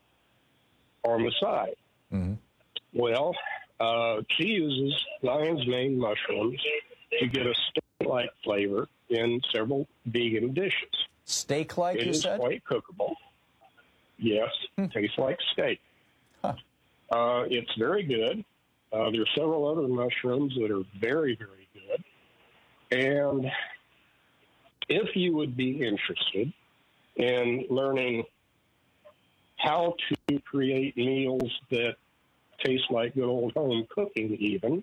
[SPEAKER 19] on the side. Mm-hmm. Well, uh, she uses lion's mane mushrooms to get a steak-like flavor in several vegan dishes.
[SPEAKER 17] Steak-like,
[SPEAKER 19] it
[SPEAKER 17] you
[SPEAKER 19] is
[SPEAKER 17] said?
[SPEAKER 19] quite cookable. Yes, hmm. tastes like steak. Huh. Uh, it's very good. Uh, there are several other mushrooms that are very, very good. And if you would be interested in learning how to create meals that taste like good old home cooking even,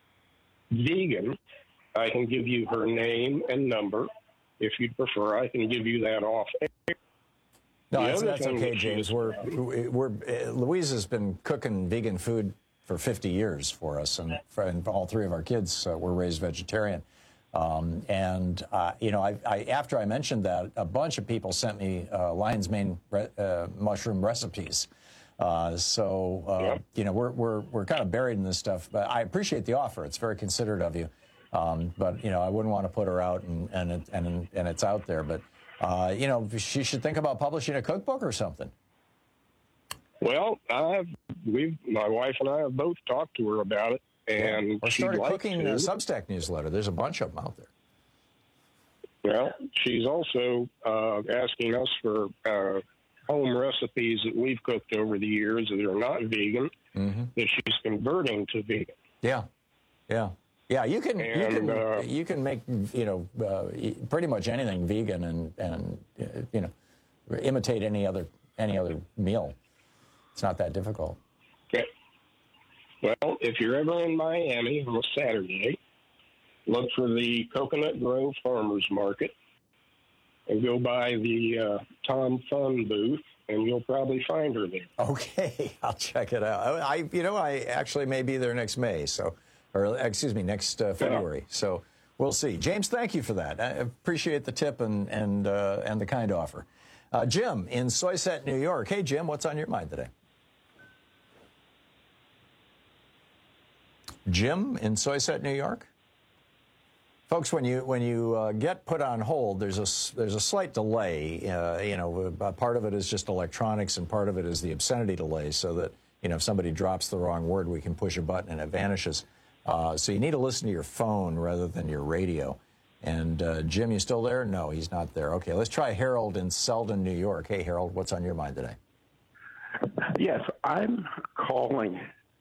[SPEAKER 19] vegan, I can give you her name and number. If you'd prefer, I can give you that off air.
[SPEAKER 17] No, that's, that's okay, James. We're, we're, uh, Louise has been cooking vegan food for fifty years for us, and, for, and all three of our kids uh, were raised vegetarian. Um, and, uh, you know, I, I, after I mentioned that, a bunch of people sent me uh, lion's mane re- uh, mushroom recipes. Uh, so, uh, yeah. you know, we're, we're, we're kind of buried in this stuff. But I appreciate the offer. It's very considerate of you. Um, but, you know, I wouldn't want to put her out and, and, it, and, and it's out there. But, uh, you know, she should think about publishing a cookbook or something.
[SPEAKER 19] Well, I've, we've, my wife and I have both talked to her about it. And
[SPEAKER 17] yeah. Or start a
[SPEAKER 19] like
[SPEAKER 17] cooking
[SPEAKER 19] to.
[SPEAKER 17] Uh, Substack newsletter. There's a bunch of them out there.
[SPEAKER 19] Well, she's also uh, asking us for uh, home recipes that we've cooked over the years that are not vegan, mm-hmm. that she's converting to vegan.
[SPEAKER 17] Yeah, yeah. Yeah, you can
[SPEAKER 19] And,
[SPEAKER 17] you can
[SPEAKER 19] uh,
[SPEAKER 17] you can make you know uh, pretty much anything vegan and and uh, you know imitate any other any other meal. It's not that difficult.
[SPEAKER 19] Okay. Well, if you're ever in Miami on a Saturday, look for the Coconut Grove Farmers Market and go by the uh, Tom Fun booth, and you'll probably find her there.
[SPEAKER 17] Okay, I'll check it out. I, I you know I actually may be there next May, so or excuse me next uh, February. Yeah. So we'll see. James, thank you for that. I appreciate the tip and and uh, and the kind offer. Uh, Jim in Soyset, New York. Hey, Jim, what's on your mind today? Jim in Soyset, New York. Folks, when you when you uh, get put on hold, there's a there's a slight delay. Uh, you know, part of it is just electronics, and part of it is the obscenity delay. So that you know, if somebody drops the wrong word, we can push a button and it vanishes. Uh, so you need to listen to your phone rather than your radio. And uh, Jim, you still there? No, he's not there. Okay, let's try Harold in Selden, New York. Hey, Harold, what's on your mind today?
[SPEAKER 4] Yes, I'm calling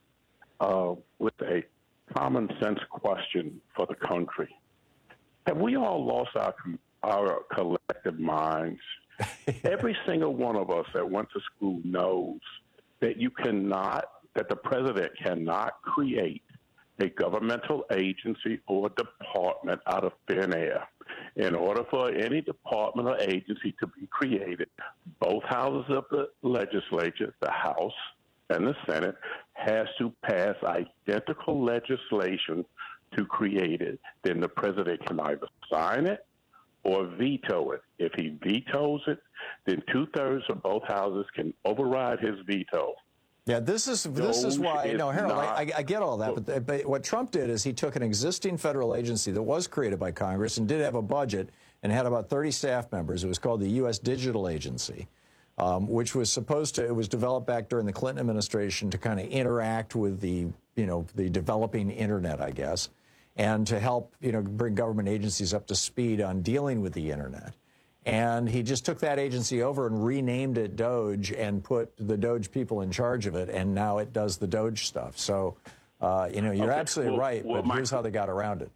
[SPEAKER 4] uh, with a common sense question for the country. Have we all lost our our collective minds? Every single one of us that went to school knows that you cannot, that the president cannot create a governmental agency or department out of thin air. In order for any department or agency to be created, both houses of the legislature, the House and the Senate, has to pass identical legislation to create it. Then the president can either sign it or veto it. If he vetoes it, then two-thirds of both houses can override his veto.
[SPEAKER 17] Yeah, this is this is why,
[SPEAKER 4] is
[SPEAKER 17] no, Harold,
[SPEAKER 4] not,
[SPEAKER 17] I, I get all that, but, but what Trump did is he took an existing federal agency that was created by Congress and did have a budget and had about thirty staff members. It was called the U S Digital Agency, um, which was supposed to, it was developed back during the Clinton administration to kind of interact with the, you know, the developing internet, I guess, and to help, you know, bring government agencies up to speed on dealing with the internet. And he just took that agency over and renamed it DOGE and put the DOGE people in charge of it, and now it does the DOGE stuff. So, uh, you know, you're
[SPEAKER 4] okay,
[SPEAKER 17] absolutely
[SPEAKER 4] well,
[SPEAKER 17] right,
[SPEAKER 4] well,
[SPEAKER 17] but
[SPEAKER 4] my,
[SPEAKER 17] here's how they got around it.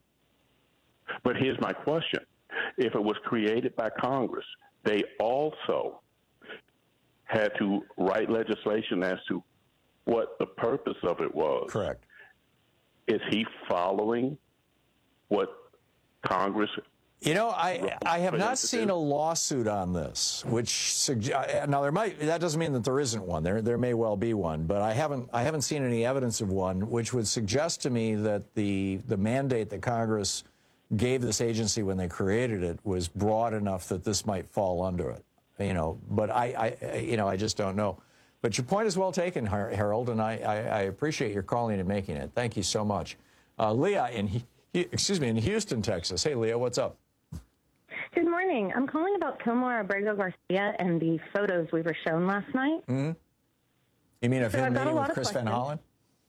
[SPEAKER 4] But here's my question. If it was created by Congress, they also had to write legislation as to what the purpose of it was.
[SPEAKER 17] Correct.
[SPEAKER 4] Is he following what Congress...
[SPEAKER 17] You know, I I have not seen a lawsuit on this, which suggest, now there might, that doesn't mean that there isn't one. There there may well be one, but I haven't I haven't seen any evidence of one, which would suggest to me that the the mandate that Congress gave this agency when they created it was broad enough that this might fall under it. You know, but I, I you know I just don't know. But your point is well taken, Harold, and I I, I appreciate your calling and making it. Thank you so much, uh, Leah in he, excuse me in Houston, Texas. Hey, Leah, what's up?
[SPEAKER 20] Good morning. I'm calling about Kilmore Abrego Garcia and the photos we were shown last night.
[SPEAKER 17] Mm-hmm. You mean of
[SPEAKER 20] so
[SPEAKER 17] him meeting with Chris
[SPEAKER 20] questions.
[SPEAKER 17] Van Hollen?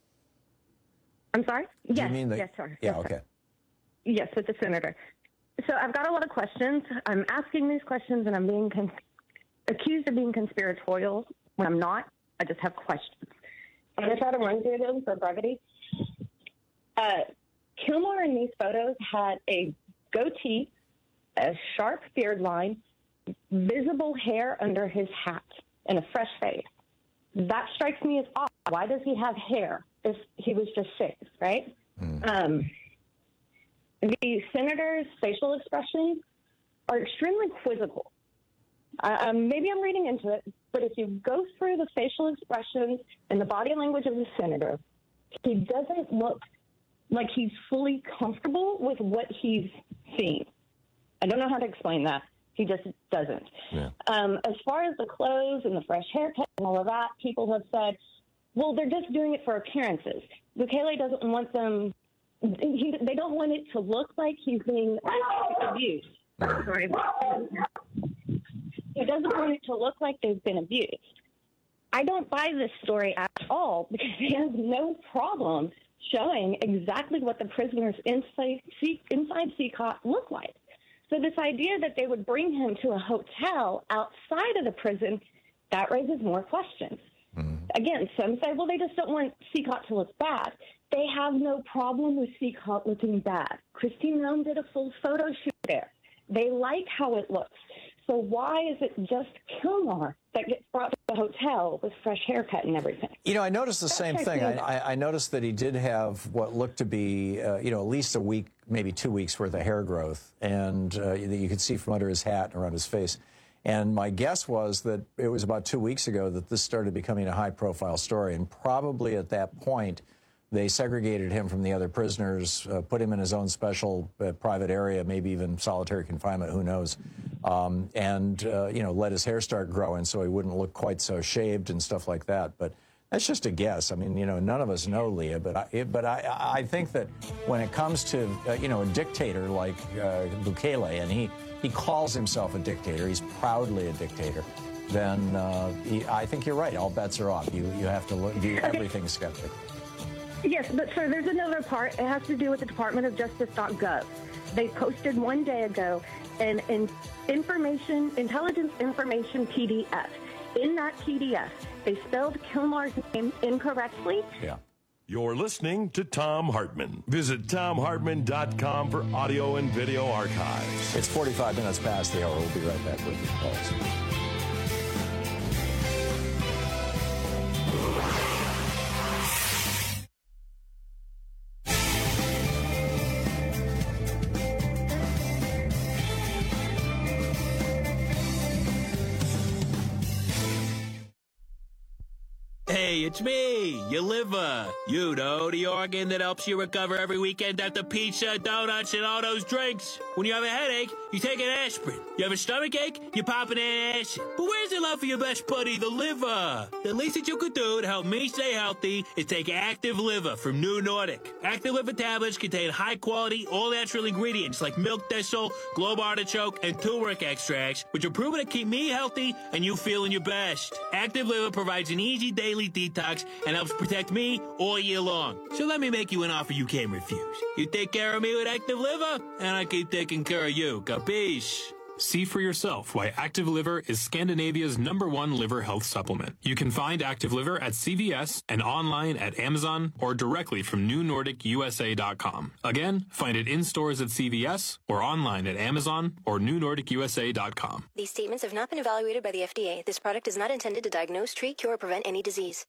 [SPEAKER 20] I'm sorry?
[SPEAKER 17] Do
[SPEAKER 20] yes,
[SPEAKER 17] you mean the,
[SPEAKER 20] yes, sir.
[SPEAKER 17] Yeah,
[SPEAKER 20] yes,
[SPEAKER 17] okay.
[SPEAKER 20] Sir. Yes, with the senator. So I've got a lot of questions. I'm asking these questions, and I'm being con- accused of being conspiratorial when I'm not. I just have questions. I'm going to try to run through them for brevity. Uh, Kilmore in these photos had a goatee, a sharp beard line, visible hair under his hat, and a fresh face. That strikes me as odd. Why does he have hair if he was just shaved, right? Mm. Um, the senator's facial expressions are extremely quizzical. Uh, um, maybe I'm reading into it, but if you go through the facial expressions and the body language of the senator, he doesn't look like he's fully comfortable with what he's seeing. I don't know how to explain that. He just doesn't. Yeah. Um, as far as the clothes and the fresh haircut and all of that, people have said, well, they're just doing it for appearances. Bukele doesn't want them, he, they don't want it to look like he's being abused. Sorry. He doesn't want it to look like they've been abused. I don't buy this story at all because he has no problem showing exactly what the prisoners inside, inside C COT look like. So this idea that they would bring him to a hotel outside of the prison, that raises more questions. Mm-hmm. again, some say, well, they just don't want CCOT to look bad. They have no problem with CCOT looking bad. Christine Milne did a full photo shoot there. They like how it looks. So why is it just Kilmar that gets brought to the hotel with fresh haircut and everything?
[SPEAKER 17] You know, I noticed the
[SPEAKER 20] That's
[SPEAKER 17] same thing. I, I, I noticed that he did have what looked to be, uh, you know, at least a week, maybe two weeks worth of hair growth, and uh, that you could see from under his hat and around his face. And my guess was that it was about two weeks ago that this started becoming a high-profile story, and probably at that point they segregated him from the other prisoners, uh, put him in his own special uh, private area, maybe even solitary confinement, who knows, um, and, uh, you know, let his hair start growing so he wouldn't look quite so shaved and stuff like that. But that's just a guess. I mean, you know, none of us know, Leah, but I, but I, I think that when it comes to, uh, you know, a dictator like uh, Bukele, and he, he calls himself a dictator, he's proudly a dictator, then uh, he, I think you're right. All bets are off. You, you have to look, do everything skeptical.
[SPEAKER 20] Yes, but sir, there's another part. It has to do with the Department of Justice dot gov. They posted one day ago an, an information, intelligence information P D F. In that P D F, they spelled Kilmar's name incorrectly.
[SPEAKER 17] Yeah.
[SPEAKER 16] You're listening to Thom Hartmann. Visit Thom Hartmann dot com for audio and video archives.
[SPEAKER 17] It's forty-five minutes past the hour. We'll be right back with you, folks.
[SPEAKER 5] Hey, it's me, your liver. You know, the organ that helps you recover every weekend after pizza, donuts, and all those drinks. When you have a headache, you take an aspirin. You have a stomach ache, you pop an antacid. But where's the love for your best buddy, the liver? The least that you could do to help me stay healthy is take Active Liver from New Nordic. Active Liver tablets contain high-quality, all-natural ingredients like milk thistle, globe artichoke, and turmeric extracts, which are proven to keep me healthy and you feeling your best. Active Liver provides an easy daily detox and helps protect me all year long. So let me make you an offer you can't refuse. You take care of me with Active Liver, and I keep taking care of you. Capiche?
[SPEAKER 6] See for yourself why Active Liver is Scandinavia's number one liver health supplement. You can find Active Liver at C V S and online at Amazon or directly from New Nordic U S A dot com. Again, find it in stores at C V S or online at Amazon or New Nordic U S A dot com.
[SPEAKER 21] These statements have not been evaluated by the F D A. This product is not intended to diagnose, treat, cure, or prevent any disease.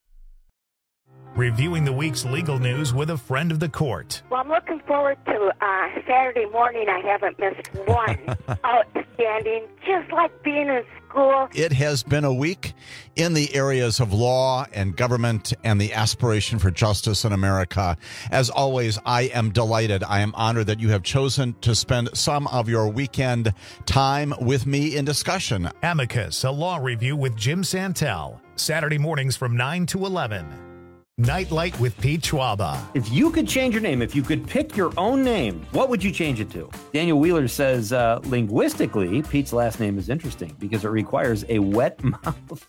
[SPEAKER 1] Reviewing the week's legal news with a friend of the court.
[SPEAKER 22] Well, I'm looking forward to uh, Saturday morning. I haven't missed one. Outstanding, just like being in school.
[SPEAKER 10] It has been a week in the areas of law and government and the aspiration for justice in America. As always, I am delighted. I am honored that you have chosen to spend some of your weekend time with me in discussion.
[SPEAKER 1] Amicus, a law review with Jim Santel. Saturday mornings from nine to eleven. Nightlight with Pete Schwaba.
[SPEAKER 23] If you could change your name, if you could pick your own name, what would you change it to? Daniel Wheeler says, uh, linguistically, Pete's last name is interesting because it requires a wet mouth.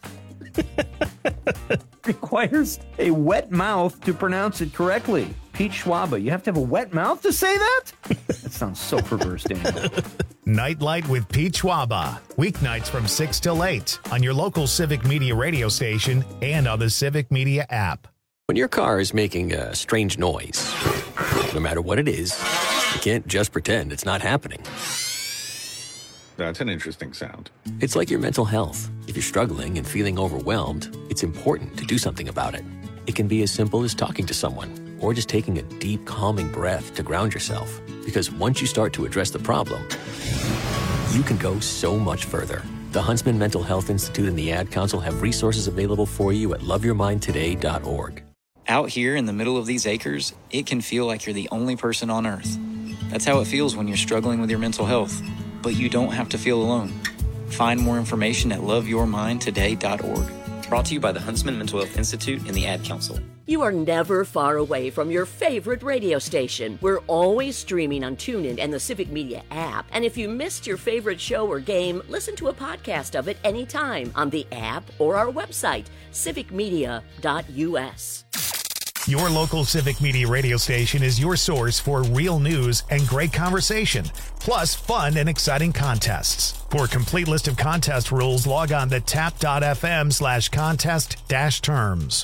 [SPEAKER 23] requires a wet mouth to pronounce it correctly. Pete Schwaba, you have to have a wet mouth to say that? That sounds so perverse, Daniel.
[SPEAKER 1] Nightlight with Pete Schwaba. Weeknights from six till eight on your local Civic Media radio station and on the Civic Media app.
[SPEAKER 26] When your car is making a strange noise, no matter what it is, you can't just pretend it's not happening.
[SPEAKER 27] That's an interesting sound.
[SPEAKER 26] It's like your mental health. If you're struggling and feeling overwhelmed, it's important to do something about it. It can be as simple as talking to someone or just taking a deep, calming breath to ground yourself. Because once you start to address the problem, you can go so much further. The Huntsman Mental Health Institute and the Ad Council have resources available for you at love your mind today dot org.
[SPEAKER 28] Out here in the middle of these acres, it can feel like you're the only person on Earth. That's how it feels when you're struggling with your mental health. But you don't have to feel alone. Find more information at love your mind today dot org. Brought to you by the Huntsman Mental Health Institute and the Ad Council.
[SPEAKER 29] You are never far away from your favorite radio station. We're always streaming on TuneIn and the Civic Media app. And if you missed your favorite show or game, listen to a podcast of it anytime on the app or our website, civic media dot u s.
[SPEAKER 1] Your local Civic Media radio station is your source for real news and great conversation, plus fun and exciting contests. For a complete list of contest rules, log on to tap.fm slash contest dash terms.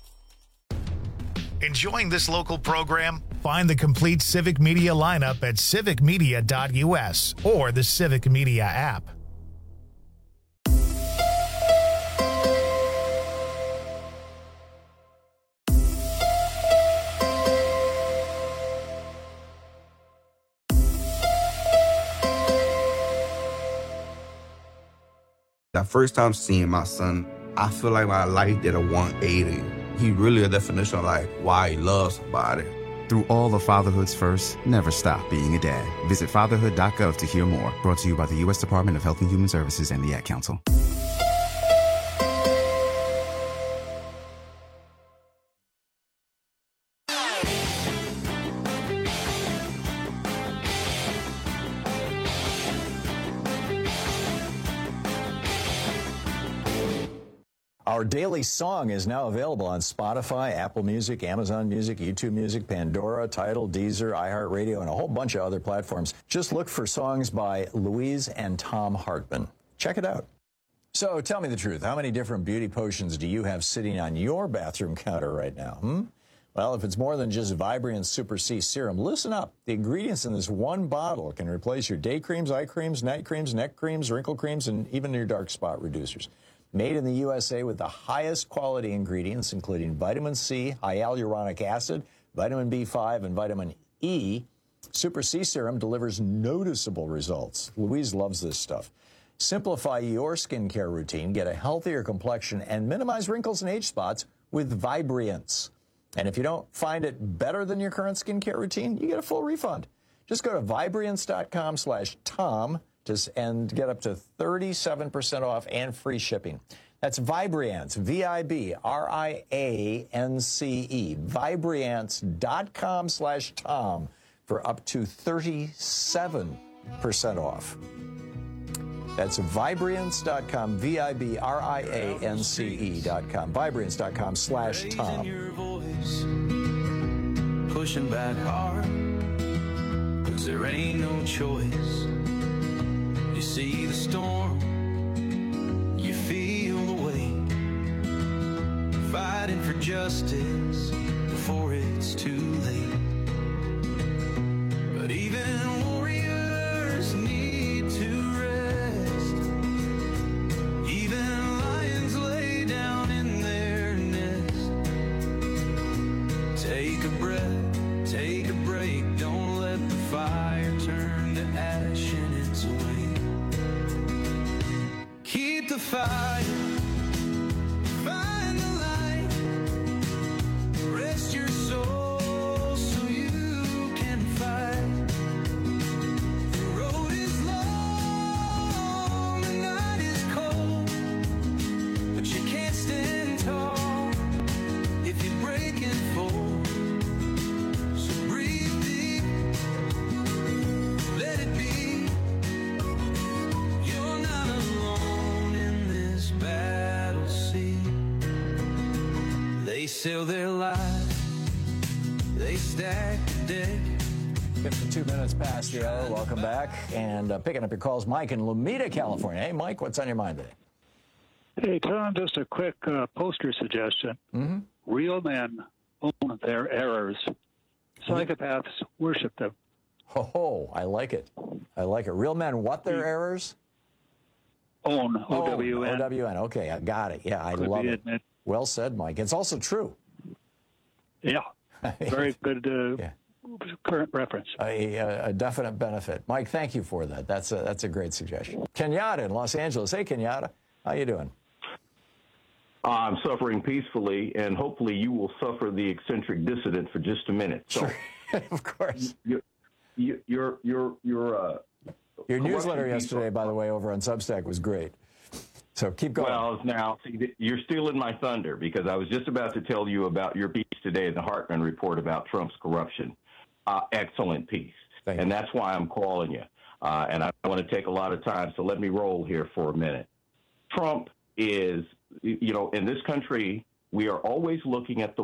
[SPEAKER 1] Enjoying this local program? Find the complete Civic Media lineup at civic media dot u s or the Civic Media app.
[SPEAKER 3] The first time seeing my son, I feel like my life did a one eighty. He really a definition of like why he loves somebody.
[SPEAKER 7] Through all of fatherhood's first, never stop being a dad. Visit fatherhood dot gov to hear more. Brought to you by the U S Department of Health and Human Services and the Ad Council.
[SPEAKER 17] Our daily song is now available on Spotify, Apple Music, Amazon Music, YouTube Music, Pandora, Tidal, Deezer, iHeartRadio, and a whole bunch of other platforms. Just look for songs by Louise and Tom Hartman. Check it out. So tell me the truth. How many different beauty potions do you have sitting on your bathroom counter right now? Hmm? Well, if it's more than just Vibrant Super C Serum, listen up. The ingredients in this one bottle can replace your day creams, eye creams, night creams, neck creams, wrinkle creams, and even your dark spot reducers. Made in the U S A with the highest quality ingredients, including vitamin C, hyaluronic acid, vitamin B five, and vitamin E, Super C Serum delivers noticeable results. Louise loves this stuff. Simplify your skincare routine, get a healthier complexion, and minimize wrinkles and age spots with Vibriance. And if you don't find it better than your current skincare routine, you get a full refund. Just go to Vibriance dot com slash Tom and get up to thirty-seven percent off and free shipping. That's Vibriance, V I B R I A N C E, Vibriance dot com slash Tom for up to thirty-seven percent off. That's Vibriance dot com, V I B R I A N C E dot com, Vibriance dot com slash Tom.
[SPEAKER 8] Pushing back hard, 'cause there ain't no choice. You see the storm, you feel the weight, fighting for justice before it's too late. But even warriors need to rest, even lions lay down in their nest. Take a breath, take a break, don't let the fire turn to ash in its way. Keep the fire, find the light, rest your soul so you can fight. The road is long, the night is cold, but you can't stand tall if you break and fold. So breathe deep, let it be. You're not alone in this battle sea. They sail their lives, they stack the deck.
[SPEAKER 17] fifty-two minutes past the hour. Welcome back. And uh, picking up your calls, Mike in Lomita, California. Hey, Mike, what's on your mind today?
[SPEAKER 9] Hey, Tom, just a quick uh, poster suggestion.
[SPEAKER 17] Mm-hmm.
[SPEAKER 9] Real men own their errors. Psychopaths worship them.
[SPEAKER 17] Oh, I like it. I like it. Real men what their errors?
[SPEAKER 9] Own, O W N.
[SPEAKER 17] O W N. Okay, I got it. Yeah, I
[SPEAKER 9] Could
[SPEAKER 17] love
[SPEAKER 9] be
[SPEAKER 17] it.
[SPEAKER 9] admit.
[SPEAKER 17] Well said, Mike. It's also true.
[SPEAKER 9] Yeah. Very good uh,
[SPEAKER 17] Yeah.
[SPEAKER 9] current reference.
[SPEAKER 17] A, a, a definite benefit. Mike, thank you for that. That's a, that's a great suggestion. Kenyatta in Los Angeles. Hey, Kenyatta. How you doing?
[SPEAKER 11] I'm suffering peacefully, and hopefully you will suffer the eccentric dissident for just a minute. So,
[SPEAKER 17] sure. Of course.
[SPEAKER 11] Your, your, your, your, your, uh,
[SPEAKER 17] Your newsletter
[SPEAKER 11] corruption
[SPEAKER 17] yesterday, by the way, over on Substack was great. So keep going.
[SPEAKER 11] Well, now, see, you're stealing my thunder because I was just about to tell you about your piece today in the Hartman Report about Trump's corruption. Uh, excellent piece.
[SPEAKER 17] Thank
[SPEAKER 11] and
[SPEAKER 17] you.
[SPEAKER 11] that's why I'm calling you. Uh, and I want to take a lot of time, so let me roll here for a minute. Trump is, you know, in this country, we are always looking at the what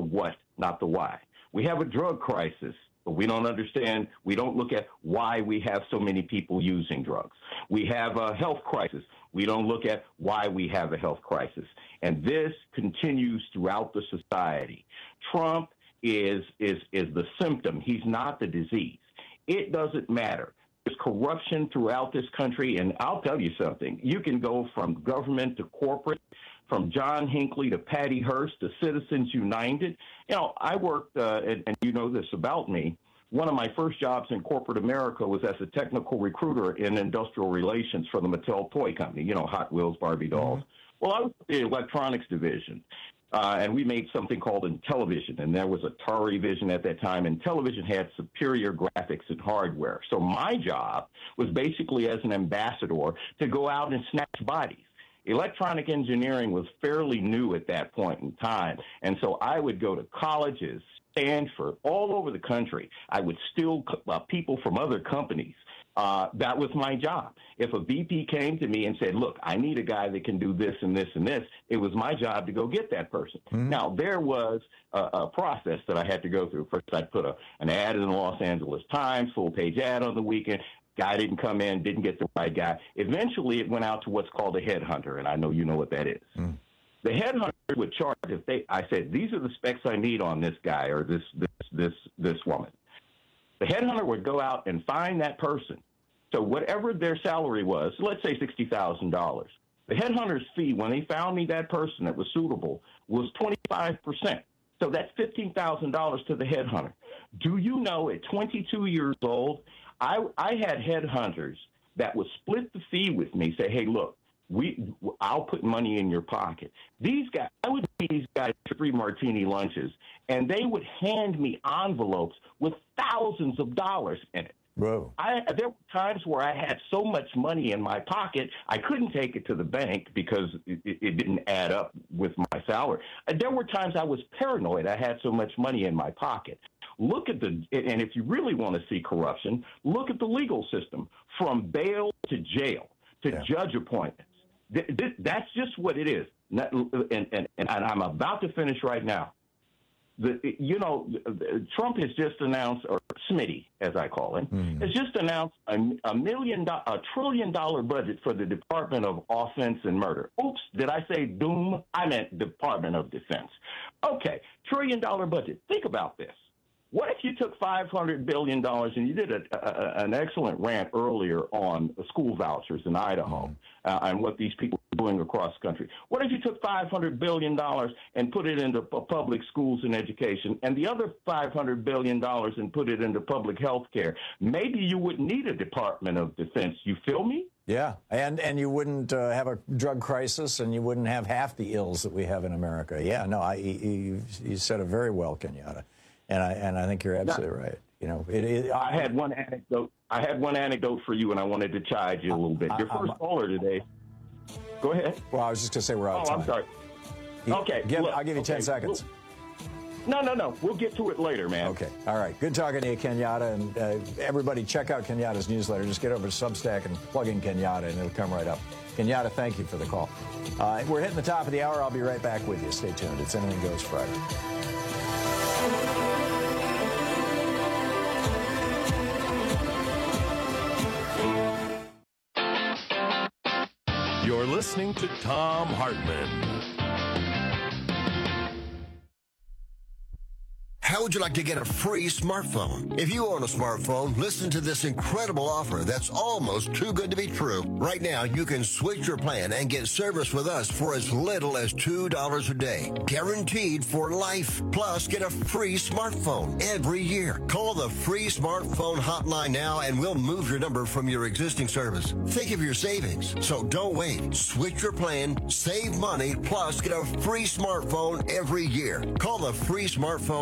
[SPEAKER 11] not the why. We have a drug crisis, but we don't understand. We don't look at why we have so many people using drugs. We have a health crisis. We don't look at why we have a health crisis. And this continues throughout the society. Trump is, is, is the symptom. He's not the disease. It doesn't matter. There's corruption throughout this country, and I'll tell you something. You can go from government to corporate, from John Hinckley to Patty Hearst to Citizens United. You know, I worked, uh, and, and you know this about me, one of my first jobs in corporate America was as a technical recruiter in industrial relations for the Mattel Toy Company, you know, Hot Wheels, Barbie dolls. Mm-hmm. Well, I was in the electronics division, uh, and we made something called Intellivision, and there was Atari Vision at that time, and television had superior graphics and hardware. So my job was basically as an ambassador to go out and snatch bodies. Electronic engineering was fairly new at that point in time, and so I would go to colleges, Stanford, all over the country. I would steal uh, people from other companies. Uh, that was my job. If a V P came to me and said, look, I need a guy that can do this and this and this, it was my job to go get that person. Mm-hmm. Now, there was a, a process that I had to go through. First, I'd put a, an ad in the Los Angeles Times, full-page ad on the weekend. Guy didn't come in, didn't get the right guy. Eventually, it went out to what's called a headhunter, and I know you know what that is. Mm. The headhunter would charge if they. I said, these are the specs I need on this guy or this this this this woman. The headhunter would go out and find that person. So whatever their salary was, let's say sixty thousand dollars. The headhunter's fee, when they found me that person that was suitable, was twenty-five percent. So that's fifteen thousand dollars to the headhunter. Do you know at twenty-two years old, I, I had headhunters that would split the fee with me, say, hey, look, we, I'll put money in your pocket. These guys, I would see these guys free martini lunches, and they would hand me envelopes with thousands of dollars in it.
[SPEAKER 17] Whoa.
[SPEAKER 11] I, there were times where I had so much money in my pocket, I couldn't take it to the bank because it, it didn't add up with my salary. And there were times I was paranoid. I had so much money in my pocket. Look at the, and if you really want to see corruption, look at the legal system, from bail to jail to yeah. judge appointments. Th- th- that's just what it is. Not, and, and, and I'm about to finish right now. The, you know, Trump has just announced, or Smitty, as I call him, mm. has just announced a, a million, do- a trillion dollar budget for the Department of Offense and Murder. Oops, did I say doom? I meant Department of Defense. Okay, trillion dollar budget. Think about this. What if you took five hundred billion dollars, and you did a, a, an excellent rant earlier on school vouchers in Idaho uh, and what these people are doing across the country? What if you took five hundred billion dollars and put it into public schools and education, and the other five hundred billion dollars and put it into public health care? Maybe you wouldn't need a Department of Defense. You feel me?
[SPEAKER 17] Yeah, and and you wouldn't uh, have a drug crisis, and you wouldn't have half the ills that we have in America. Yeah, no, I, you, you said it very well, Kenyatta. And I and I think you're absolutely right. You know, it, it,
[SPEAKER 11] I had one anecdote. I had one anecdote for you, and I wanted to chide you a little bit. Your I, first I, caller today. Go ahead.
[SPEAKER 17] Well, I was just going to say we're out of time.
[SPEAKER 11] Oh, I'm sorry.
[SPEAKER 17] You,
[SPEAKER 11] okay,
[SPEAKER 17] give,
[SPEAKER 11] look,
[SPEAKER 17] I'll give you
[SPEAKER 11] okay,
[SPEAKER 17] ten seconds.
[SPEAKER 11] We'll, no, no, no. We'll get to it later, man.
[SPEAKER 17] Okay. All right. Good talking to you, Kenyatta. And uh, everybody, check out Kenyatta's newsletter. Just get over to Substack and plug in Kenyatta, and it'll come right up. Kenyatta, thank you for the call. Uh, we're hitting the top of the hour. I'll be right back with you. Stay tuned. It's Anything Goes Friday.
[SPEAKER 16] You're listening to Thom Hartmann.
[SPEAKER 2] How would you like to get a free smartphone? If you own a smartphone, listen to this incredible offer that's almost too good to be true. Right now, you can switch your plan and get service with us for as little as two dollars a day. Guaranteed for life. Plus, get a free smartphone every year. Call the free smartphone hotline now and we'll move your number from your existing service. Think of your savings. So don't wait. Switch your plan, save money, plus get a free smartphone every year. Call the free smartphone hotline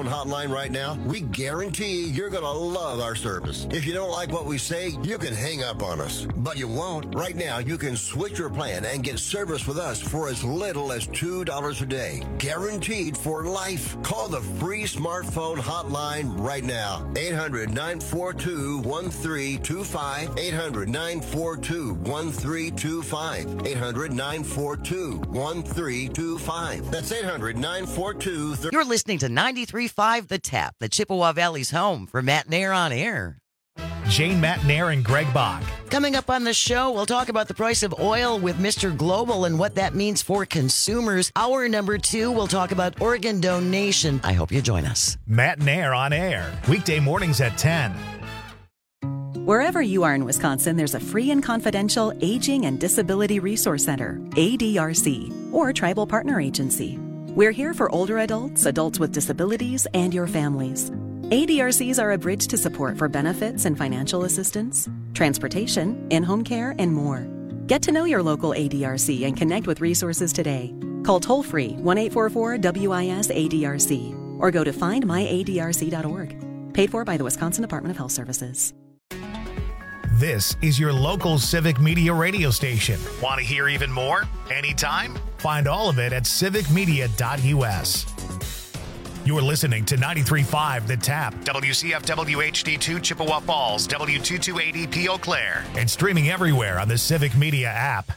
[SPEAKER 2] Hotline right now, we guarantee you're going to love our service. If you don't like what we say, you can hang up on us. But you won't. Right now, you can switch your plan and get service with us for as little as two dollars a day. Guaranteed for life. Call the free smartphone hotline right now. eight hundred, nine four two, one three two five. eight hundred, nine four two, one three two five. eight hundred, nine four two, one three two five. That's eight hundred, nine four two, three.
[SPEAKER 4] You're listening to ninety-three point five The Tap, the Chippewa Valley's home for Matt Nair on Air.
[SPEAKER 1] Jane Matt Nair and Greg Bach.
[SPEAKER 4] Coming up on the show, we'll talk about the price of oil with Mister Global and what that means for consumers. Hour number two, we'll talk about organ donation. I hope you join us.
[SPEAKER 1] Matt Nair on Air, weekday mornings at ten.
[SPEAKER 12] Wherever you are in Wisconsin, there's a free and confidential Aging and Disability Resource Center, A D R C, or Tribal Partner Agency. We're here for older adults, adults with disabilities, and your families. A D R Cs are a bridge to support for benefits and financial assistance, transportation, in-home care, and more. Get to know your local A D R C and connect with resources today. Call toll-free one eight four four W I S A D R C or go to find my A D R C dot org. Paid for by the Wisconsin Department of Health Services.
[SPEAKER 1] This is your local civic media radio station. Want to hear even more? Anytime? Find all of it at civic media dot U S. You're listening to ninety-three point five The Tap, W C F W H D two Chippewa Falls, W two two eight E P Eau Claire, and streaming everywhere on the Civic Media app.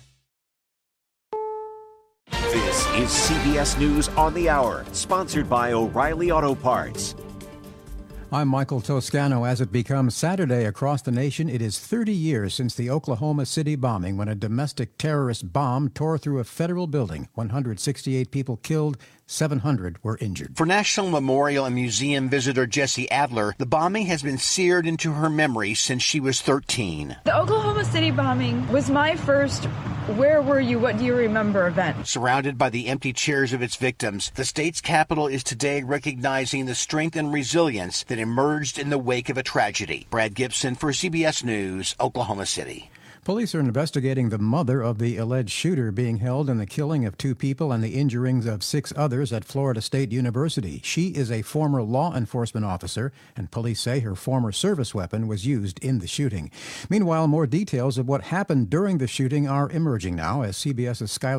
[SPEAKER 13] This is C B S News on the Hour, sponsored by O'Reilly Auto Parts.
[SPEAKER 14] I'm Michael Toscano. As it becomes Saturday across the nation, it is thirty years since the Oklahoma City bombing, when a domestic terrorist bomb tore through a federal building. one hundred sixty-eight people killed, seven hundred were injured.
[SPEAKER 15] For National Memorial and Museum visitor Jessie Adler, the bombing has been seared into her memory since she was thirteen.
[SPEAKER 18] The Oklahoma City bombing was my first "where were you, what do you remember" event.
[SPEAKER 15] Surrounded by the empty chairs of its victims, the state's capital is today recognizing the strength and resilience that emerged in the wake of a tragedy. Brad Gibson for C B S News, Oklahoma City.
[SPEAKER 14] Police are investigating the mother of the alleged shooter being held in the killing of two people and the injuring of six others at Florida State University. She is a former law enforcement officer, and police say her former service weapon was used in the shooting. Meanwhile, more details of what happened during the shooting are emerging now as CBS's Skylar